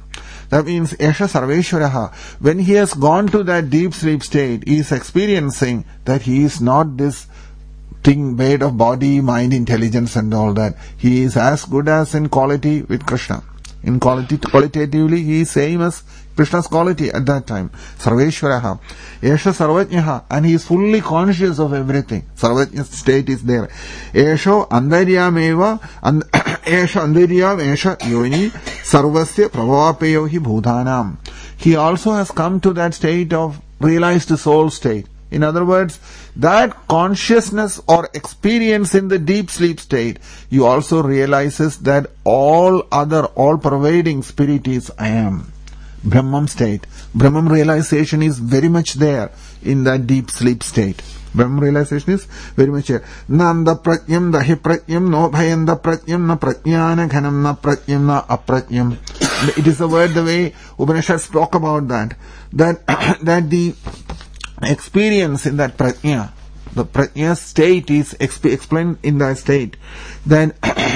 That means Esha Sarveshwaraha. When he has gone to that deep sleep state, he is experiencing that he is not this thing made of body, mind, intelligence and all that. He is as good as in quality with Krishna. In qualitatively, he is same as Krishna's quality at that time. Sarveshwaraha. Esha Sarvajnaha. And he is fully conscious of everything. Sarvajna state is there. Esho Andaryameva Esha Andaryam Esha Yoni Sarvasya Pravapayo hi Bhutanam. He also has come to that state of realized soul state. In other words, that consciousness or experience in the deep sleep state, you also realizes that all pervading spirit is I am. Brahman state. Brahman realization is very much there in that deep sleep state. Brahman realization is very much there. Nanda pratyam, dahi pratyam, no bhayanda pratyam, na pratyana ghanam, na pratyam, na apratyam. It is the word, the way Upanishads talk about that. That the experience in that prajna, the prajna state is explained in that state. Then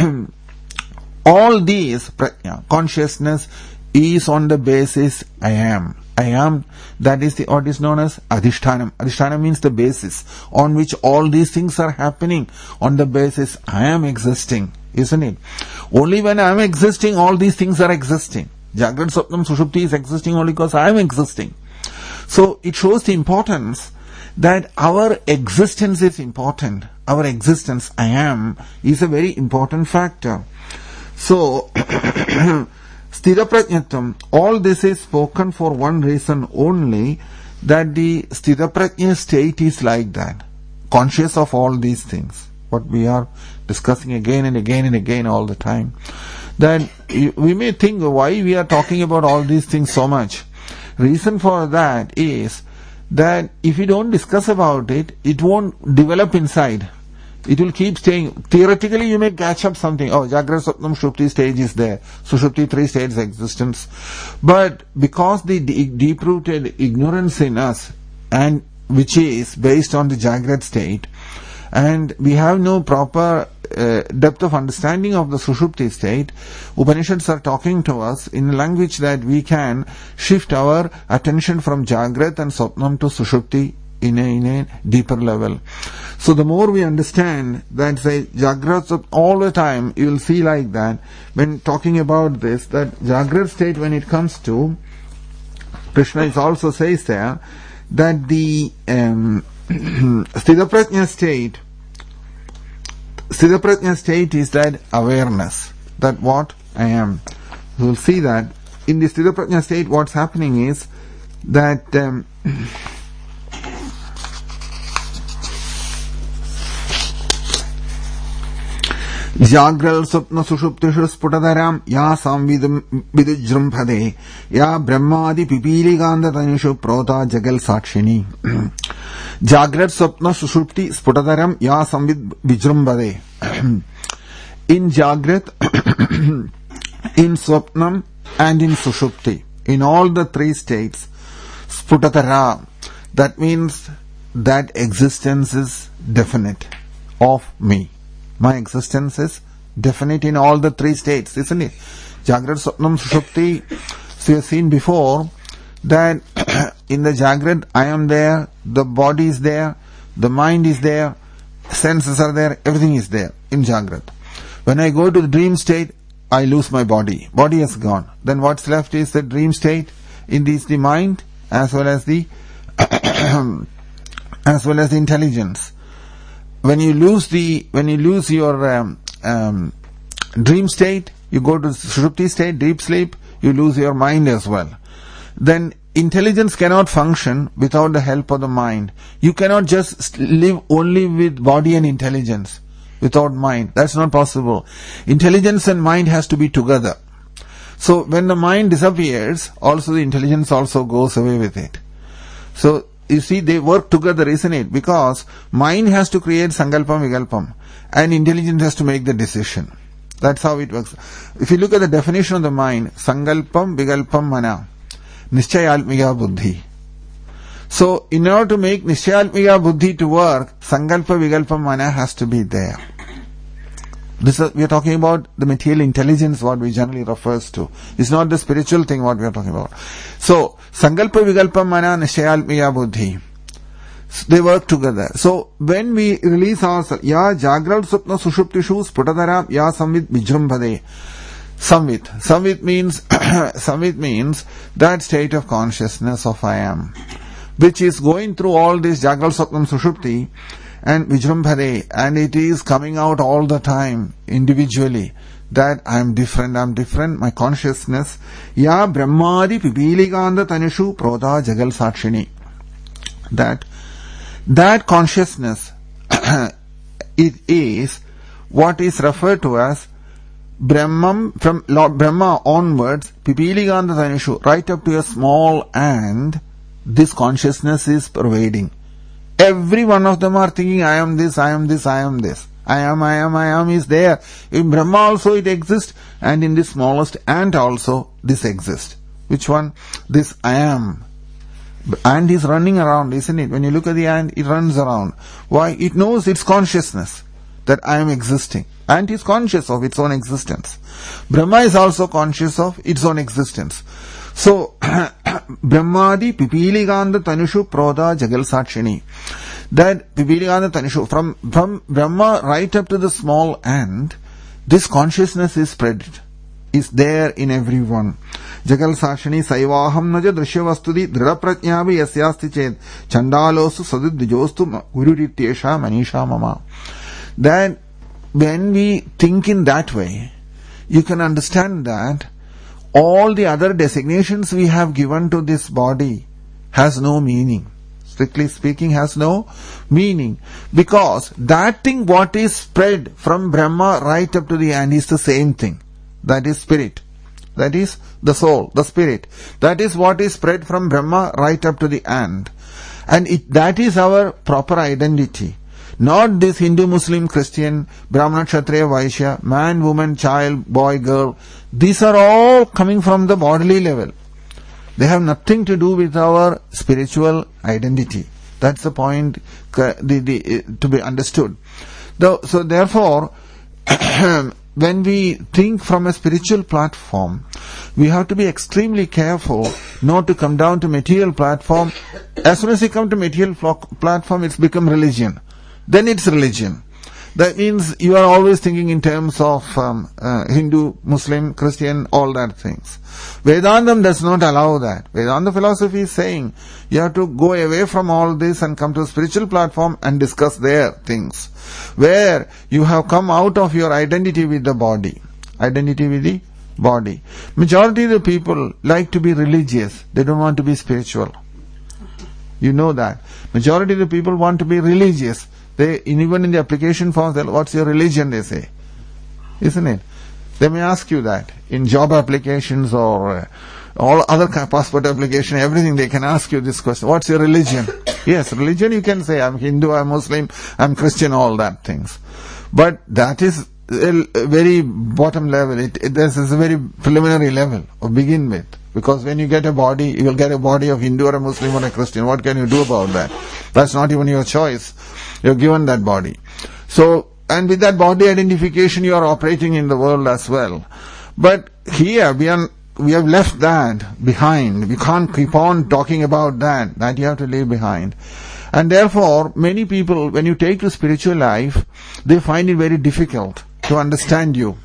all these prajna, consciousness, is on the basis I am. I am, that is what is known as adhishtanam. Adhishtanam means the basis on which all these things are happening. On the basis I am existing, isn't it? Only when I am existing, all these things are existing. Jagrat, Swapnam, Sushupti is existing only because I am existing. So it shows the importance that our existence is important. Our existence, I am, is a very important factor. So, Sthira Prajnatam, all this is spoken for one reason only, that the Sthira Prajna state is like that. Conscious of all these things. What we are discussing again and again and again all the time. Then we may think why we are talking about all these things so much. Reason for that is that if you don't discuss about it, it won't develop inside. It will keep staying. Theoretically, you may catch up something. Oh, Jagrata, Swapnam, Sushupti stage is there. Sushupti 3 stages existence. But because the deep-rooted ignorance in us, and which is based on the Jagrata state, and we have no proper depth of understanding of the Sushupti state, Upanishads are talking to us in a language that we can shift our attention from Jagrata and Swapnam to Sushupti in a deeper level. So the more we understand that, say, Jagrata, all the time you will see like that, when talking about this, that Jagrata state, when it comes to, Krishna also says there, that the Sthita Prajna state is that awareness, that what I am. You will see that in the Sthita Prajna state, what's happening is that Jagral Swapna Sushuptishu Sputadaram Ya Samvidum Vidujrumpade Ya Brahmadi Pipili Gandha Tanishu Prota Jagal Sakshini. Jagrat Swapna Sushupti Sputadaram Ya Samvid Vijrumbade. In Jagrat, in Swapnam and in Sushupti, in all the 3 states, Sputadara, that means that existence is definite of me. My existence is definite in all the 3 states, isn't it? Jagrat, Swapnam, Sushupti, so you have seen before that in the Jagrat, I am there, the body is there, the mind is there, senses are there, everything is there in Jagrat. When I go to the dream state, I lose my body. Body has gone. Then what's left is the dream state. In this, the mind as well as the intelligence. When you lose your dream state, you go to Sushupti state, deep sleep, you lose your mind as well. Then intelligence cannot function without the help of the mind. You cannot just live only with body and intelligence without mind. That's not possible. Intelligence and mind has to be together. So when the mind disappears, also the intelligence also goes away with it. So you see, they work together, isn't it? Because mind has to create sankalpam, vikalpam, and intelligence has to make the decision. That's how it works. If you look at the definition of the mind, sankalpam, vikalpam, mana, nischayalmika buddhi. So, in order to make nischayalmika buddhi to work, sankalpa, vikalpam, mana has to be there. We are talking about the material intelligence, what we generally refers to. It's not the spiritual thing what we are talking about. So, Sankalpa Vikalpa Mana Nishayalmiya Buddhi. They work together. So, when we release ourselves, Ya Jagrad Supna Sushuptishu Sputadaram Ya Samvit Vijrumbhade. Samvit means that state of consciousness of I am, which is going through all this Jagrad Sapnam Sushupti and Vijrumbhade, and it is coming out all the time individually that I am different, my consciousness. Ya Brahmadi Pipiliganda Tanishu Proda Jagal Sakshini. That consciousness it is what is referred to as Brahman, from Lord Brahma onwards, Pipiliganda Tanishu, right up to a small ant, this consciousness is pervading. Every one of them are thinking, I am this, I am this, I am this. I am is there. In Brahma also it exists, and in the smallest ant also this exists. Which one? This I am. Ant is running around, isn't it? When you look at the ant, it runs around. Why? It knows its consciousness, that I am existing. Ant is conscious of its own existence. Brahma is also conscious of its own existence. So, Brahmadi Pipiliganda Tanushu Proda Jagal Sakshini. That Pipiliganda Tanushu, from Brahma right up to the small ant, this consciousness is spread, is there in everyone. Jagal Sakshini Saivaham Naja Drishyavastudi Drida Prajnavi Yasyasti Ched Chandalosu Sadidvijostu Gururityesha Manisha Mama. That when we think in that way, you can understand that all the other designations we have given to this body has no meaning. Strictly speaking, has no meaning. Because that thing what is spread from Brahma right up to the end is the same thing. That is spirit. That is the soul, the spirit. That is what is spread from Brahma right up to the end. And that is our proper identity. Not this Hindu, Muslim, Christian, Brahmana, Kshatriya, Vaishya, man, woman, child, boy, girl. These are all coming from the bodily level. They have nothing to do with our spiritual identity. That's the point to be understood. So therefore, when we think from a spiritual platform, we have to be extremely careful not to come down to material platform. As soon as you come to material platform, it's become religion. Then it's religion. That means you are always thinking in terms of Hindu, Muslim, Christian, all that things. Vedantam does not allow that. Vedanta philosophy is saying you have to go away from all this and come to a spiritual platform and discuss their things, where you have come out of your identity with the body. Identity with the body. Majority of the people like to be religious. They don't want to be spiritual. You know that. Majority of the people want to be religious. Even in the application form, what's your religion, they say. Isn't it? They may ask you that. In job applications or all other passport application, everything, they can ask you this question. What's your religion? Yes, religion you can say, I'm Hindu, I'm Muslim, I'm Christian, all that things. But that is a very bottom level. This is a very preliminary level to begin with. Because when you get a body, you will get a body of Hindu or a Muslim or a Christian. What can you do about that? That's not even your choice. You're given that body. So, and with that body identification, you are operating in the world as well. But here, we have left that behind. We can't keep on talking about that. That you have to leave behind. And therefore, many people, when you take to spiritual life, they find it very difficult to understand you.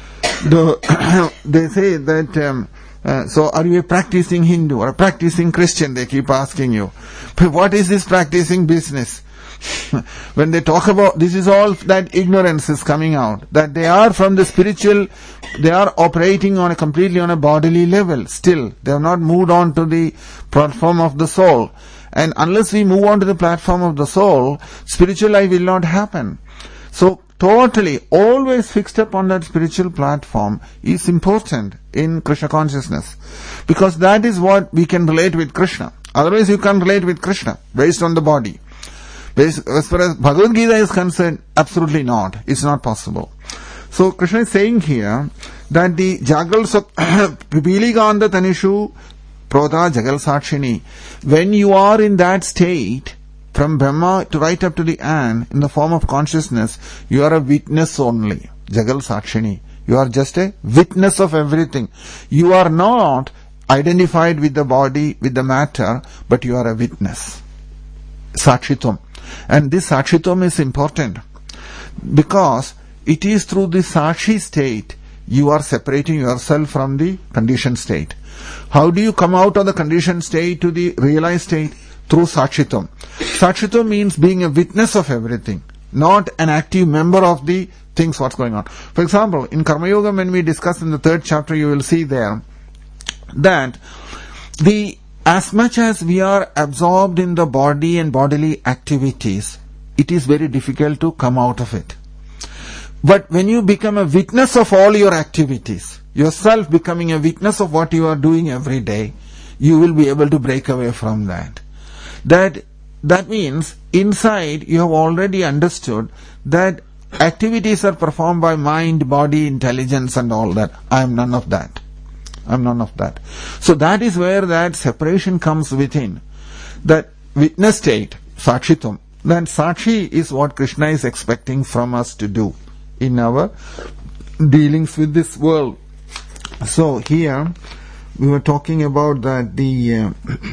They say that, so are you a practicing Hindu or a practicing Christian? They keep asking you. But what is this practicing business? When they talk about, this is all that ignorance is coming out. That they are from the spiritual, they are operating completely on a bodily level still. They have not moved on to the platform of the soul. And unless we move on to the platform of the soul, spiritual life will not happen. So, totally, always fixed up on that spiritual platform is important in Krishna consciousness. Because that is what we can relate with Krishna. Otherwise you can't relate with Krishna based on the body. As far as Bhagavad Gita is concerned, absolutely not. It's not possible. So Krishna is saying here that the Jagal Pipiliganda Tanishu Prota Jagal Sakshini, when you are in that state, from Brahma to right up to the Ant, in the form of consciousness, you are a witness only. Jagal Sakshini. You are just a witness of everything. You are not identified with the body, with the matter, but you are a witness. Sakshitvam. And this Sakshitvam is important because it is through the Sakshi state you are separating yourself from the conditioned state. How do you come out of the conditioned state to the realized state? Through Sakshitvam. Sakshitvam means being a witness of everything, not an active member of the things what's going on. For example, in Karma Yoga, when we discuss in the 3rd chapter, you will see there that as much as we are absorbed in the body and bodily activities, it is very difficult to come out of it. But when you become a witness of all your activities, yourself becoming a witness of what you are doing every day, you will be able to break away from that. That means inside you have already understood that activities are performed by mind, body, intelligence and all that. I am none of that. So that is where that separation comes within. That witness state, Sakshitvam. Then Sakshi is what Krishna is expecting from us to do in our dealings with this world. So here we were talking about that the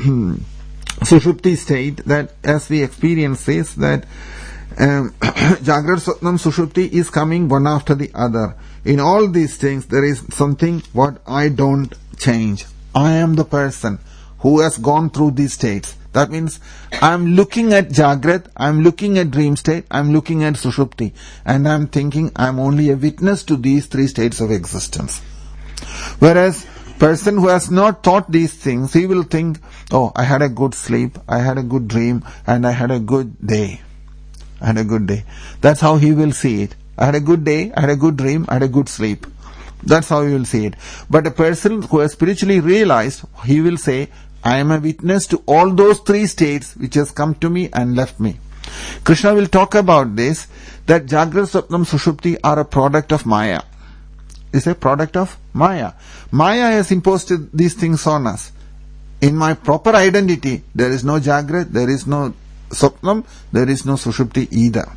Sushupti state, that as we experience this, that Jagrat, Swapnam, Sushupti is coming one after the other. In all these things there is something what I don't change. I am the person who has gone through these states. That means I am looking at Jagrat, I am looking at dream state, I am looking at Sushupti, and I am thinking I am only a witness to these 3 states of existence. Whereas person who has not thought these things, he will think, oh, I had a good sleep, I had a good dream, and I had a good day. That's how he will see it. I had a good day, I had a good dream, I had a good sleep. That's how he will see it. But a person who has spiritually realized, he will say, I am a witness to all those 3 states which has come to me and left me. Krishna will talk about this, that Jagrat, Swapnam, Sushupti are a product of Maya. It's a product of Maya. Maya has imposed these things on us. In my proper identity, there is no Jagrat, there is no Swapnam, there is no Sushupti either.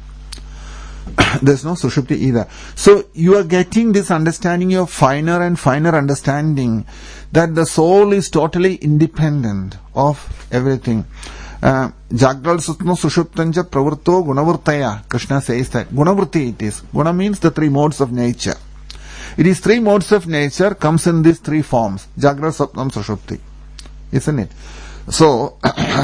So you are getting this understanding of finer and finer understanding that the soul is totally independent of everything. Jagral Sutno Sushuptanja Pravurto Gunavurtaya. Krishna says that. Gunavurti it is. Guna means the 3 modes of nature. It is 3 modes of nature comes in these 3 forms. Jagral, Swapnam, Sushupti. Isn't it? So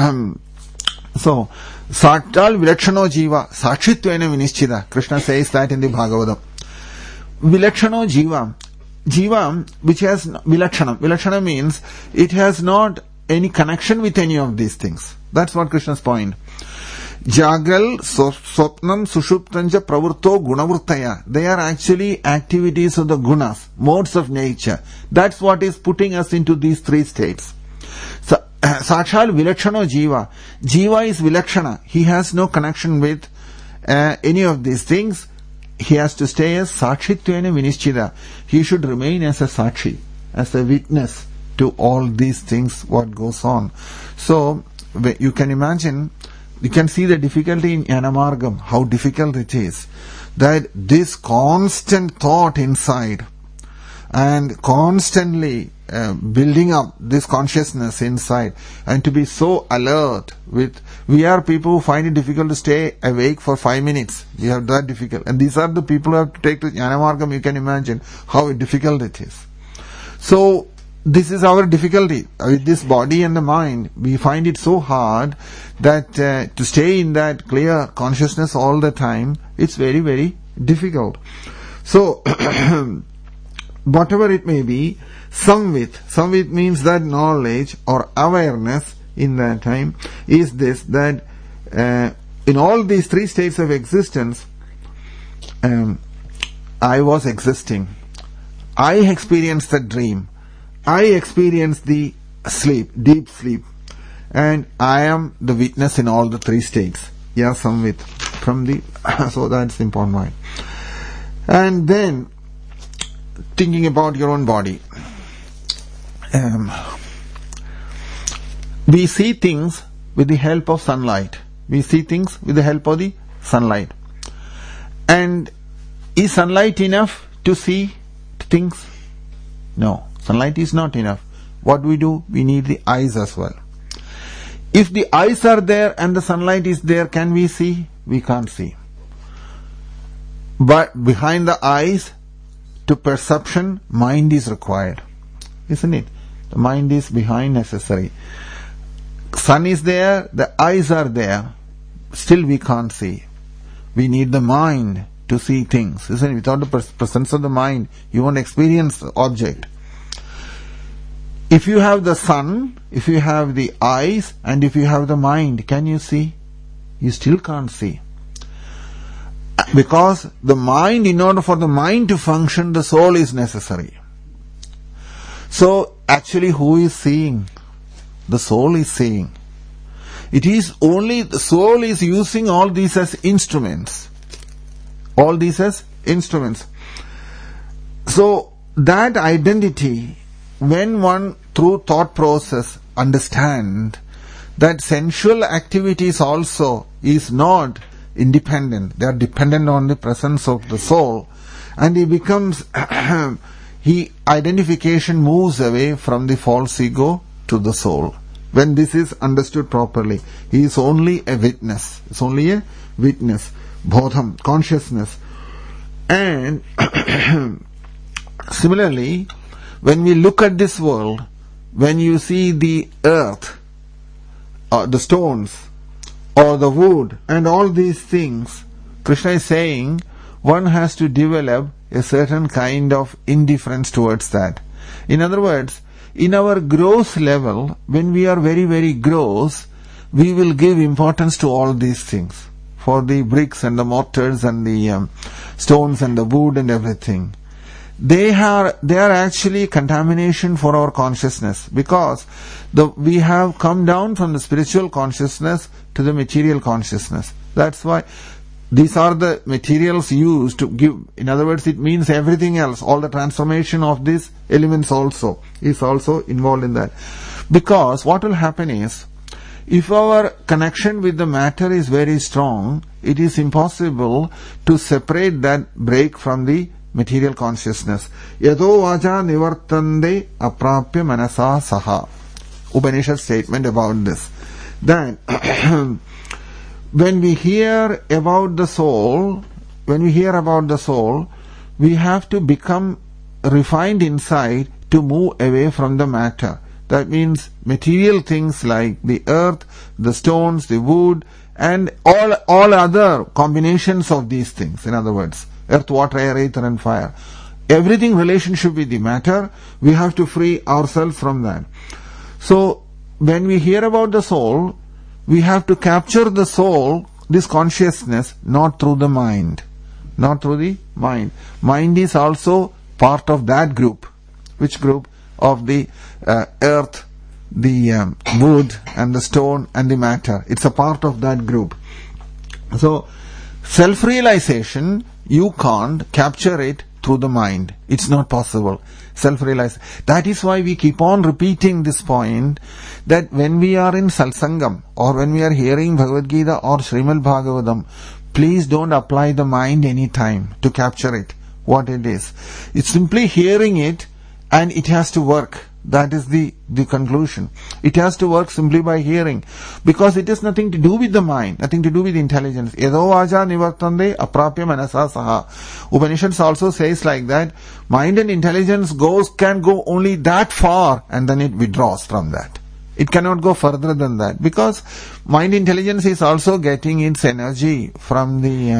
Satal Vilakshano Jiva, Sakshittvena Vinischida. Krishna says that in the Bhagavatam. Vilakshano Jiva, which has Vilakshana. Vilakshana means it has not any connection with any of these things. That's what Krishna's point. Jagral, Swapnam, Sushuptanja, Pravurto, Gunavurtaya. They are actually activities of the gunas, modes of nature. That's what is putting us into these 3 states. So, Sakshal Vilakshano Jiva. Jiva is Vilakshana. He has no connection with any of these things. He has to stay as Sakshittvena Vinischida. He should remain as a Sakshi, as a witness to all these things, what goes on. So, you can imagine, you can see the difficulty in Jnanamargam, how difficult it is. That this constant thought inside and constantly building up this consciousness inside, and to be so alert with, we are people who find it difficult to stay awake for 5 minutes. We have that difficult. And these are the people who have to take to Jnanamargam. You can imagine how difficult it is. So, this is our difficulty with this body and the mind. We find it so hard that to stay in that clear consciousness all the time, it's very, very difficult. So, whatever it may be, Samvit means that knowledge or awareness in that time is this, that in all these 3 states of existence, I was existing. I experienced the dream. I experienced the sleep, deep sleep. And I am the witness in all the 3 states. Yeah, Samvit. So that's the important point. And then, thinking about your own body. We see things with the help of sunlight. And Is sunlight enough to see things? No, sunlight is not enough. What do? We need the eyes as well. If the eyes are there and the sunlight is there, can we see? We can't see. But behind the eyes, to perception, mind is required. Isn't it? The mind is behind necessary. Sun is there, the eyes are there. Still we can't see. We need the mind to see things. Isn't it? Without the presence of the mind, you won't experience the object. If you have the sun, if you have the eyes, and if you have the mind, can you see? You still can't see. Because the mind, in order for the mind to function, the soul is necessary. So, actually, who is seeing? The soul is seeing. It is only the soul is using all these as instruments. All these as instruments. So, that identity, when one through thought process understand that sensual activities also is not independent, they are dependent on the presence of the soul, and he becomes identification moves away from the false ego to the soul. When this is understood properly, he is only a witness. It's only a witness. Bodham, consciousness. And similarly, when we look at this world, when you see the earth, or the stones, or the wood, and all these things, Krishna is saying one has to develop a certain kind of indifference towards that. In other words, in our gross level, when we are very, very gross, we will give importance to all these things. For the bricks and the mortars and the stones and the wood and everything. They are actually contamination for our consciousness, because we have come down from the spiritual consciousness to the material consciousness. That's why these are the materials used to give. In other words, it means everything else, all the transformation of these elements also is also involved in that. Because what will happen is, if our connection with the matter is very strong, it is impossible to separate that break from the material consciousness. Yado vaja nivartande aprapya manasa saha. Upanishad statement about this. That when we hear about the soul, we have to become refined inside to move away from the matter. That means material things like the earth, the stones, the wood, and all other combinations of these things. In other words, earth, water, air, ether and fire. Everything relationship with the matter, we have to free ourselves from that. So, when we hear about the soul, we have to capture the soul, this consciousness, not through the mind. Not through the mind. Mind is also part of that group. Which group? Of the earth, the wood and the stone and the matter. It's a part of that group. So, self-realization, you can't capture it through the mind. It's not possible. Self-realization. That is why we keep on repeating this point, that when we are in Satsangam or when we are hearing Bhagavad Gita or Srimad Bhagavatam, please don't apply the mind any time to capture it, what it is. It's simply hearing it, and it has to work. That is the conclusion. It has to work simply by hearing. Because it has nothing to do with the mind, nothing to do with intelligence. Yado vaja nivartande aprapya manasa saha. Upanishads also says like that, mind and intelligence can go only that far, and then it withdraws from that. It cannot go further than that. Because mind intelligence is also getting its energy from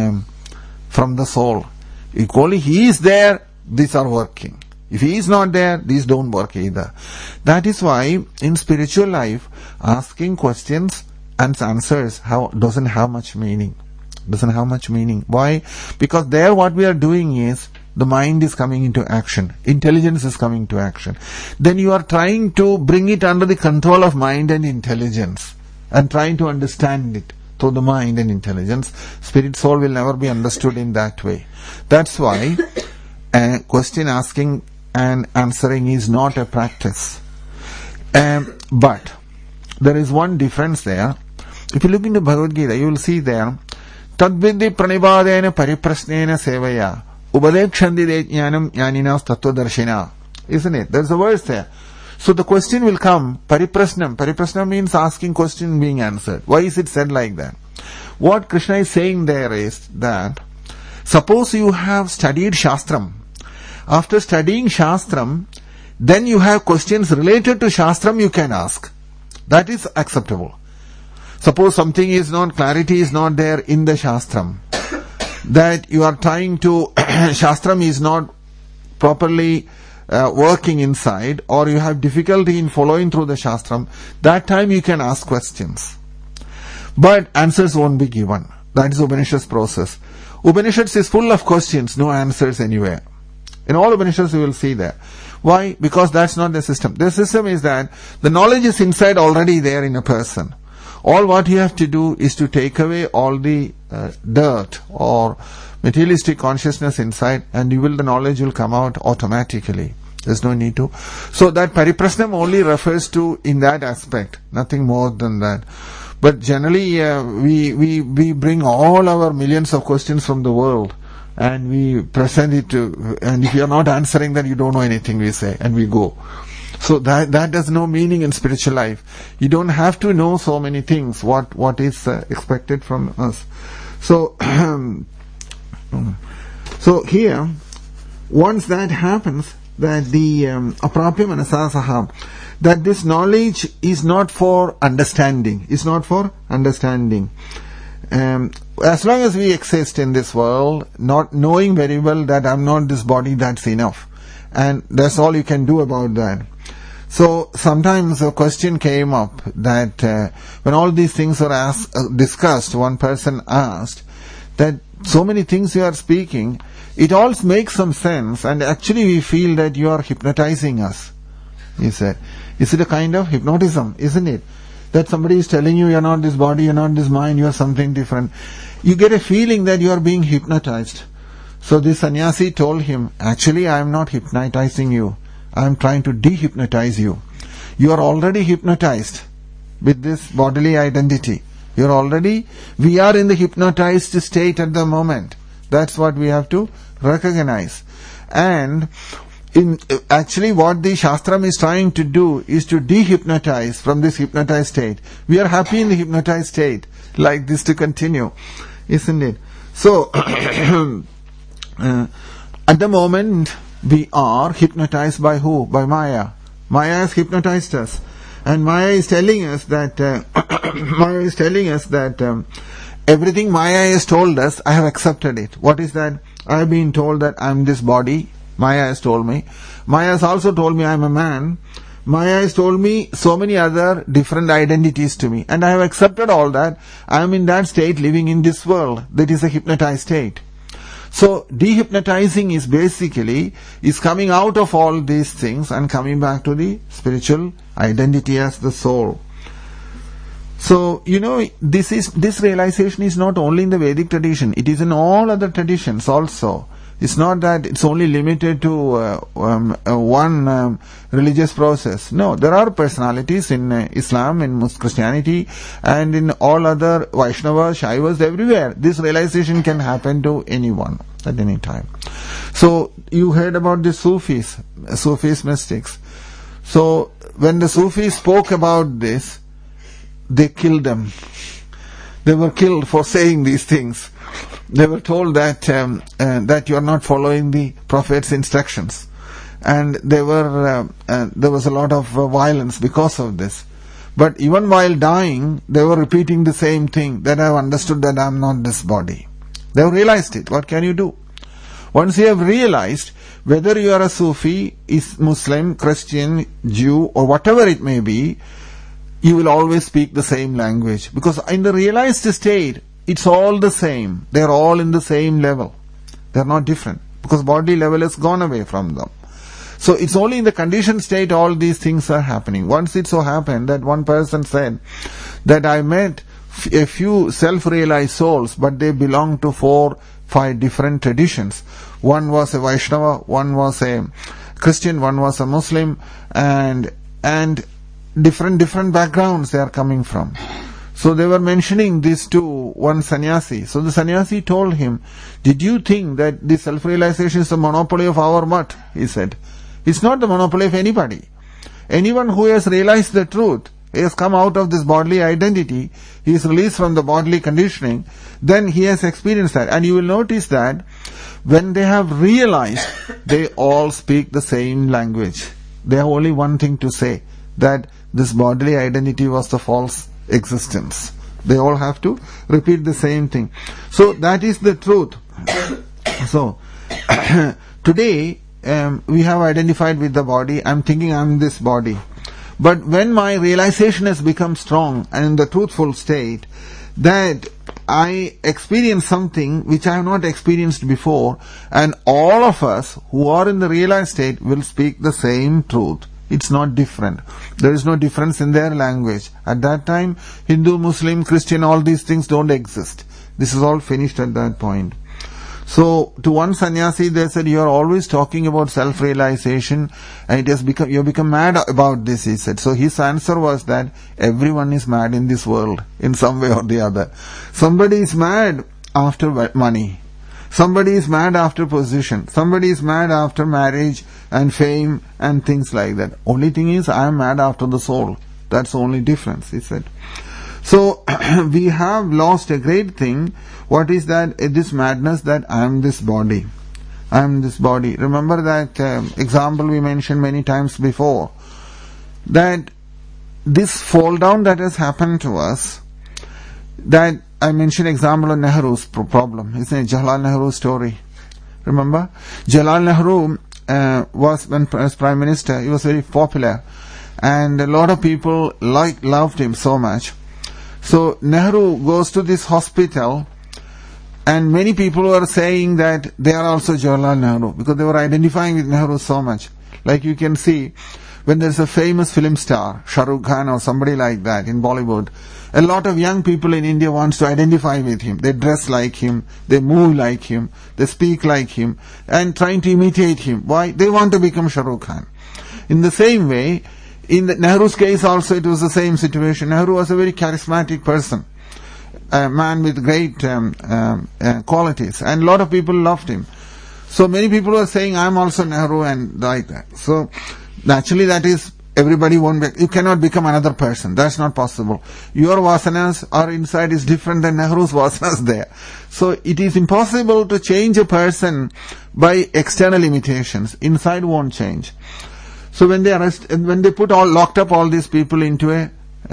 the soul. If only he is there, these are working. If he is not there, these don't work either. That is why in spiritual life, asking questions and answers doesn't have much meaning. Why? Because there what we are doing is, the mind is coming into action. Intelligence is coming to action. Then you are trying to bring it under the control of mind and intelligence, and trying to understand it through the mind and intelligence. Spirit soul will never be understood in that way. That's why question asking and answering is not a practice. But there is one difference there. If you look into Bhagavad Gita, you will see there, Tadvidhi pranibadena pariprasnena sevaya Upadekshanti de jnanam jnaninas tattvadarshina. Isn't it? There's a verse there. So the question will come, pariprasnam. Pariprasnam means asking question being answered. Why is it said like that? What Krishna is saying there is that, suppose you have studied Shastram. After studying Shastram, then you have questions related to Shastram you can ask. That is acceptable. Suppose something is not, clarity is not there in the Shastram. That you are trying to, Shastram is not properly working inside, or you have difficulty in following through the Shastram, that time you can ask questions. But answers won't be given. That is Upanishad's process. Upanishads is full of questions, no answers anywhere. In all Upanishads you will see that. Why? Because that's not the system. The system is that the knowledge is inside already there in a person. All what you have to do is to take away all the dirt or materialistic consciousness inside, and the knowledge will come out automatically. There's no need to. So that pariprasnam only refers to in that aspect, nothing more than that. But generally, we bring all our millions of questions from the world, and we present it to, and if you are not answering, then you don't know anything, we say, and we go. So that has no meaning in spiritual life. You don't have to know so many things, what is expected from us. So, so here, once that happens, that the aprapya manasasaha, that this knowledge is not for understanding, is not for understanding. As long as we exist in this world, not knowing very well that I'm not this body, that's enough. And that's all you can do about that. So sometimes a question came up that when all these things are discussed, one person asked that so many things you are speaking, it all makes some sense, and actually we feel that you are hypnotizing us. He said, is it a kind of hypnotism, isn't it? That somebody is telling you, you're not this body, you're not this mind, you are something different. You get a feeling that you are being hypnotized. So this sannyasi told him, actually I am not hypnotizing you. I am trying to dehypnotize you. You are already hypnotized with this bodily identity. We are in the hypnotized state at the moment. That's what we have to recognize. And actually what the Shastram is trying to do is to dehypnotize from this hypnotized state. We are happy in the hypnotized state, like this to continue, isn't it? So, at the moment, we are hypnotized by who? By Maya. Maya has hypnotized us. And Maya is telling us that, everything Maya has told us, I have accepted it. What is that? I have been told that I am this body. Maya has told me. Maya has also told me I am a man. Maya has told me so many other different identities to me. And I have accepted all that. I am in that state, living in this world. That is a hypnotized state. So, dehypnotizing is basically, is coming out of all these things and coming back to the spiritual identity as the soul. So, this realization is not only in the Vedic tradition, it is in all other traditions also. It's not that it's only limited to one religious process. No, there are personalities in Islam, in Christianity, and in all other Vaishnavas, Shaivas, everywhere. This realization can happen to anyone at any time. So, you heard about the Sufis mystics. So, when the Sufis spoke about this, they killed them. They were killed for saying these things. They were told that that you are not following the Prophet's instructions, and there was a lot of violence because of this. But even while dying, they were repeating the same thing, that I have understood that I am not this body. They have realized it. What can you do? Once you have realized, whether you are a Sufi, is Muslim, Christian, Jew, or whatever it may be, you will always speak the same language. Because in the realized state, it's all the same. They're all in the same level. They're not different. Because body level has gone away from them. So it's only in the conditioned state all these things are happening. Once it so happened that one person said that I met a few self-realized souls, but they belong to 4-5 different traditions. One was a Vaishnava, one was a Christian, one was a Muslim, and different backgrounds they are coming from. So they were mentioning this to one sannyasi. So the sannyasi told him, did you think that the self-realization is the monopoly of our mutt? He said. It's not the monopoly of anybody. Anyone who has realized the truth, he has come out of this bodily identity, he is released from the bodily conditioning, then he has experienced that. And you will notice that when they have realized, they all speak the same language. They have only one thing to say, that this bodily identity was the false existence. They all have to repeat the same thing. So that is the truth. So today we have identified with the body. I'm thinking I'm this body. But when my realization has become strong and in the truthful state, that I experience something which I have not experienced before, and all of us who are in the realized state will speak the same truth. It's not different. There is no difference in their language. At that time, Hindu, Muslim, Christian, all these things don't exist. This is all finished at that point. So, to one sannyasi, they said, you are always talking about self-realization, and it has become, you have become mad about this, he said. So his answer was that everyone is mad in this world, in some way or the other. Somebody is mad after money. Somebody is mad after position. Somebody is mad after marriage and fame and things like that. Only thing is, I am mad after the soul. That's the only difference, he said. So, we have lost a great thing. What is that? This madness that I am this body. I am this body. Remember that example we mentioned many times before. That this fall down that has happened to us, that I mentioned example of Nehru's problem. Isn't it? Jawaharlal Nehru's story. Remember? Jawaharlal Nehru was, when as Prime Minister, he was very popular. And a lot of people loved him so much. So Nehru goes to this hospital, and many people were saying that they are also Jawaharlal Nehru, because they were identifying with Nehru so much. Like you can see, when there's a famous film star, Shah Rukh Khan or somebody like that in Bollywood, a lot of young people in India wants to identify with him. They dress like him, they move like him, they speak like him, and trying to imitate him. Why? They want to become Shah Rukh Khan. In the same way, in Nehru's case also it was the same situation. Nehru was a very charismatic person, a man with great qualities, and a lot of people loved him. So many people were saying, I'm also Nehru, and like that. So naturally that is, everybody won't be, you cannot become another person. That's not possible. Your vasanas are inside is different than Nehru's vasanas there. So it is impossible to change a person by external imitations. Inside won't change. So when they locked up all these people into a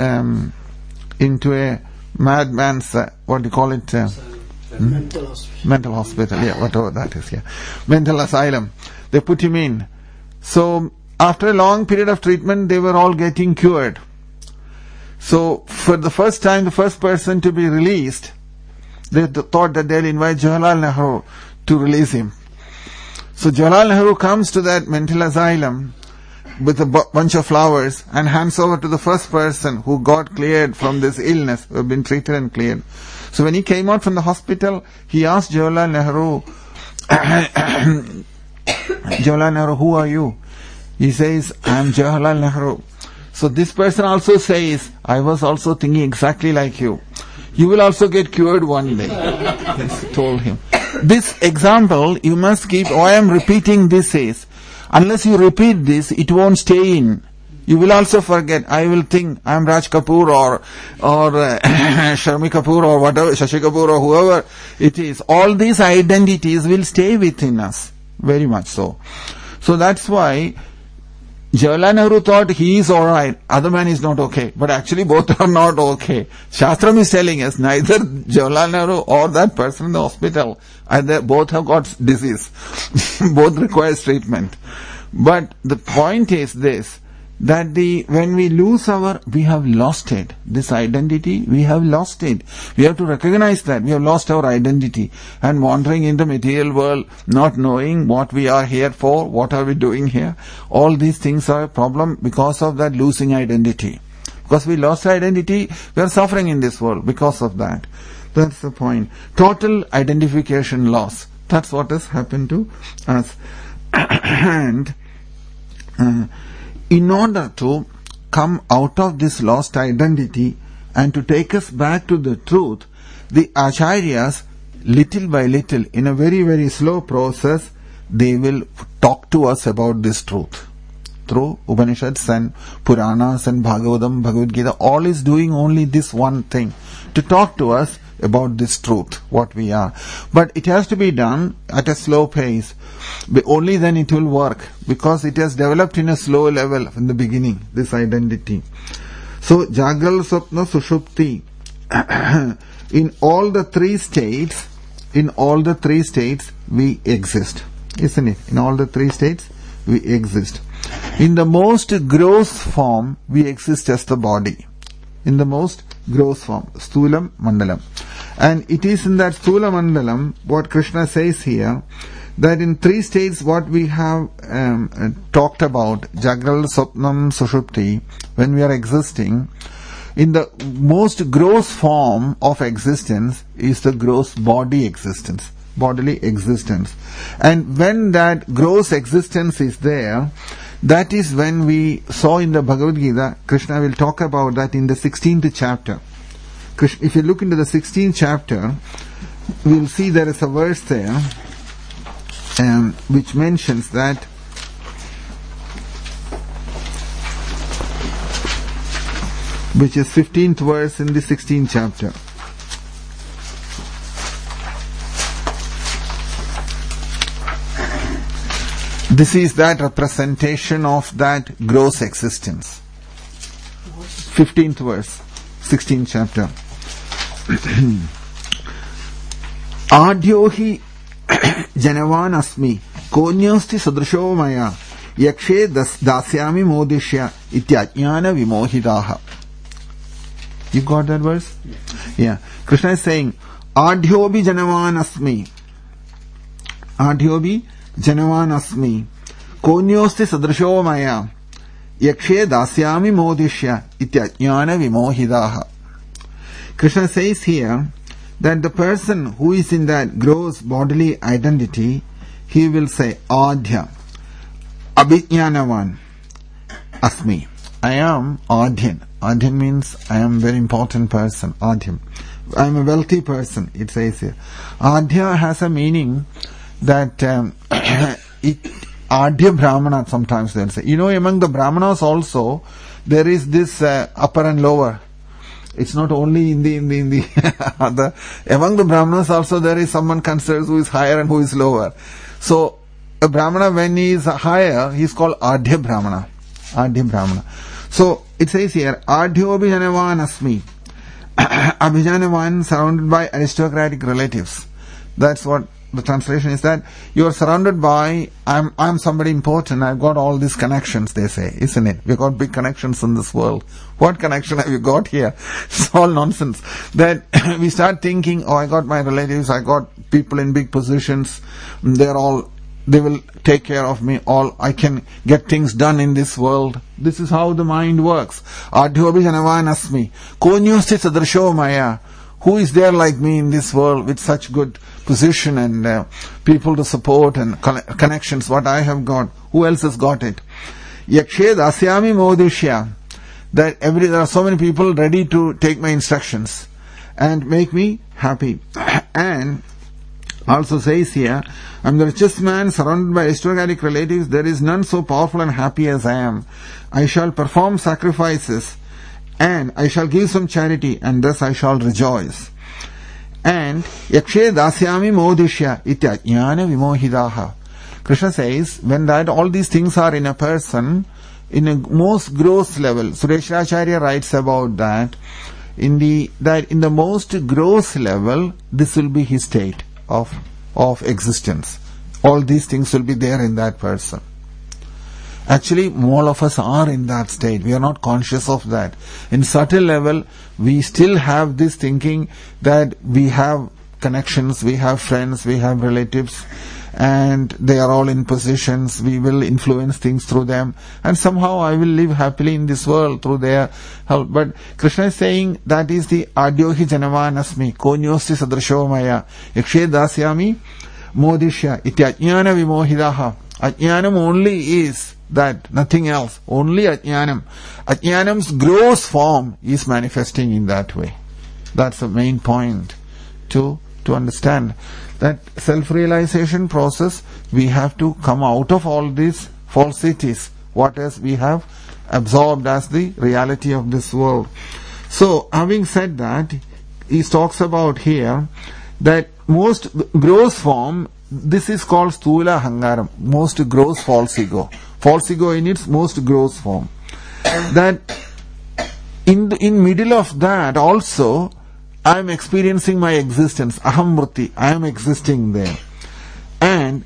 madman's, what do you call it?
Mental hospital.
Mental hospital, yeah, whatever that is, yeah. Mental asylum. They put him in. So after a long period of treatment, they were all getting cured. So for the first time, the first person to be released, they thought that they'll invite Jawaharlal Nehru to release him. So Jawaharlal Nehru comes to that mental asylum with a bunch of flowers and hands over to the first person who got cleared from this illness, who had been treated and cleared. So when he came out from the hospital, he asked Jawaharlal Nehru, Jawaharlal Nehru, who are you? He says, I am Jawaharlal Nehru. So this person also says, I was also thinking exactly like you. You will also get cured one day. Yes, told him. This example, you must keep, why I am repeating this is, unless you repeat this, it won't stay in. You will also forget. I will think I am Raj Kapoor or Sharmi Kapoor or whatever, Shashi Kapoor or whoever it is. All these identities will stay within us. Very much so. So that's why Jawaharlal Nehru thought he is alright, other man is not okay. But actually both are not okay. Shastram is telling us neither Jawaharlal Nehru or that person in the hospital, either both have got disease. Both requires treatment. But the point is this, that when we lose we have lost it. This identity, we have lost it. We have to recognize that we have lost our identity and wandering in the material world, not knowing what we are here for, what are we doing here. All these things are a problem because of that losing identity. Because we lost identity, we are suffering in this world because of that. That's the point. Total identification loss. That's what has happened to us. And in order to come out of this lost identity and to take us back to the truth, the acharyas, little by little, in a very, very slow process, they will talk to us about this truth. Through Upanishads and Puranas and Bhagavatam, Bhagavad Gita, all is doing only this one thing, to talk to us about this truth, what we are. But it has to be done at a slow pace. Only then it will work, because it has developed in a slow level in the beginning, this identity. So, Jagral, Swapna, Sushupti, in all the three states, we exist. Isn't it? In all the three states, we exist. In the most gross form, we exist as the body. In the most gross form, Sthulam Mandalam. And it is in that Sthula Mandalam, what Krishna says here, that in three states what we have talked about, Jagral, Swapnam, Sushupti, when we are existing, in the most gross form of existence is the gross body existence, bodily existence. And when that gross existence is there, that is when we saw in the Bhagavad Gita, Krishna will talk about that in the 16th chapter. If you look into the 16th chapter, we will see there is a verse there which mentions that which is 15th verse in the 16th chapter. This is that representation of that gross existence. 15th verse, 16th chapter. Adyohi Janavan Asmi Konyosti Sadrisho Maya Yakshe Dasyami Modishya Ityajnana Vimohidaha. You got that verse? Yeah. Krishna is saying, Adyobi Janavan Asmi. Adyobi Janavan Asmi Konyosti Sadrisho Maya Yakshe Dasyami Modishya Ityajnana Vimohidaha. Krishna says here that the person who is in that gross bodily identity, he will say, Adhya, Abhijnanavan, Asmi. I am Adhyan. Adhyan means I am a very important person. Adhyam. I am a wealthy person, it says here. Adhya has a meaning that Adhya Brahmana, sometimes they'll say. You know, among the Brahmanas also, there is this upper and lower. It's not only in the other. Among the Brahmanas also there is someone considered who is higher and who is lower. So, a Brahmana, when he is higher, he is called Adhya Brahmana. Adhya Brahmana. So, it says here, Adhyo Abhijanavan Asmi. Abhijanavan, surrounded by aristocratic relatives. That's what the translation is, that you are surrounded by, I'm somebody important, I've got all these connections, they say, isn't it? We've got big connections in this world. What connection have you got here? It's all nonsense. Then we start thinking, I got my relatives, I got people in big positions, they will take care of me, I can get things done in this world. This is how the mind works. Adhyo Abhijanavan Asmi Konyosti Sadrisho Maya. Who is there like me in this world with such good position and people to support and connections, what I have got? Who else has got it? Yakshe Dasyami Modishya. That there are so many people ready to take my instructions and make me happy. And also says here, I am the richest man surrounded by aristocratic relatives. There is none so powerful and happy as I am. I shall perform sacrifices and I shall give some charity, and thus I shall rejoice. And Yakshe Dasyami Modishya Ityajnana Vimohidaha. Krishna says, when all these things are in a person, in a most gross level, Sureshwaracharya writes about that, in the most gross level, this will be his state of existence. All these things will be there in that person. Actually, all of us are in that state. We are not conscious of that. In subtle level, we still have this thinking that we have connections, we have friends, we have relatives, and they are all in positions. We will influence things through them, and somehow I will live happily in this world through their help. But Krishna is saying that is the Adyohi Janavan Asmi Konyosti Sadrisho Maya Yakshe Dasyami Modishya Ityajnana Vimohidaha. Ajnanam only is that, nothing else. Only Ajnanam. Ajnanam's gross form is manifesting in that way. That's the main point to understand. That self-realization process, we have to come out of all these falsities, what else we have absorbed as the reality of this world. So, having said that, he talks about here that most gross form, this is called Sthula Hangaram, most gross false ego. False ego in its most gross form. That in middle of that also, I am experiencing my existence, aham vritti, I am existing there. And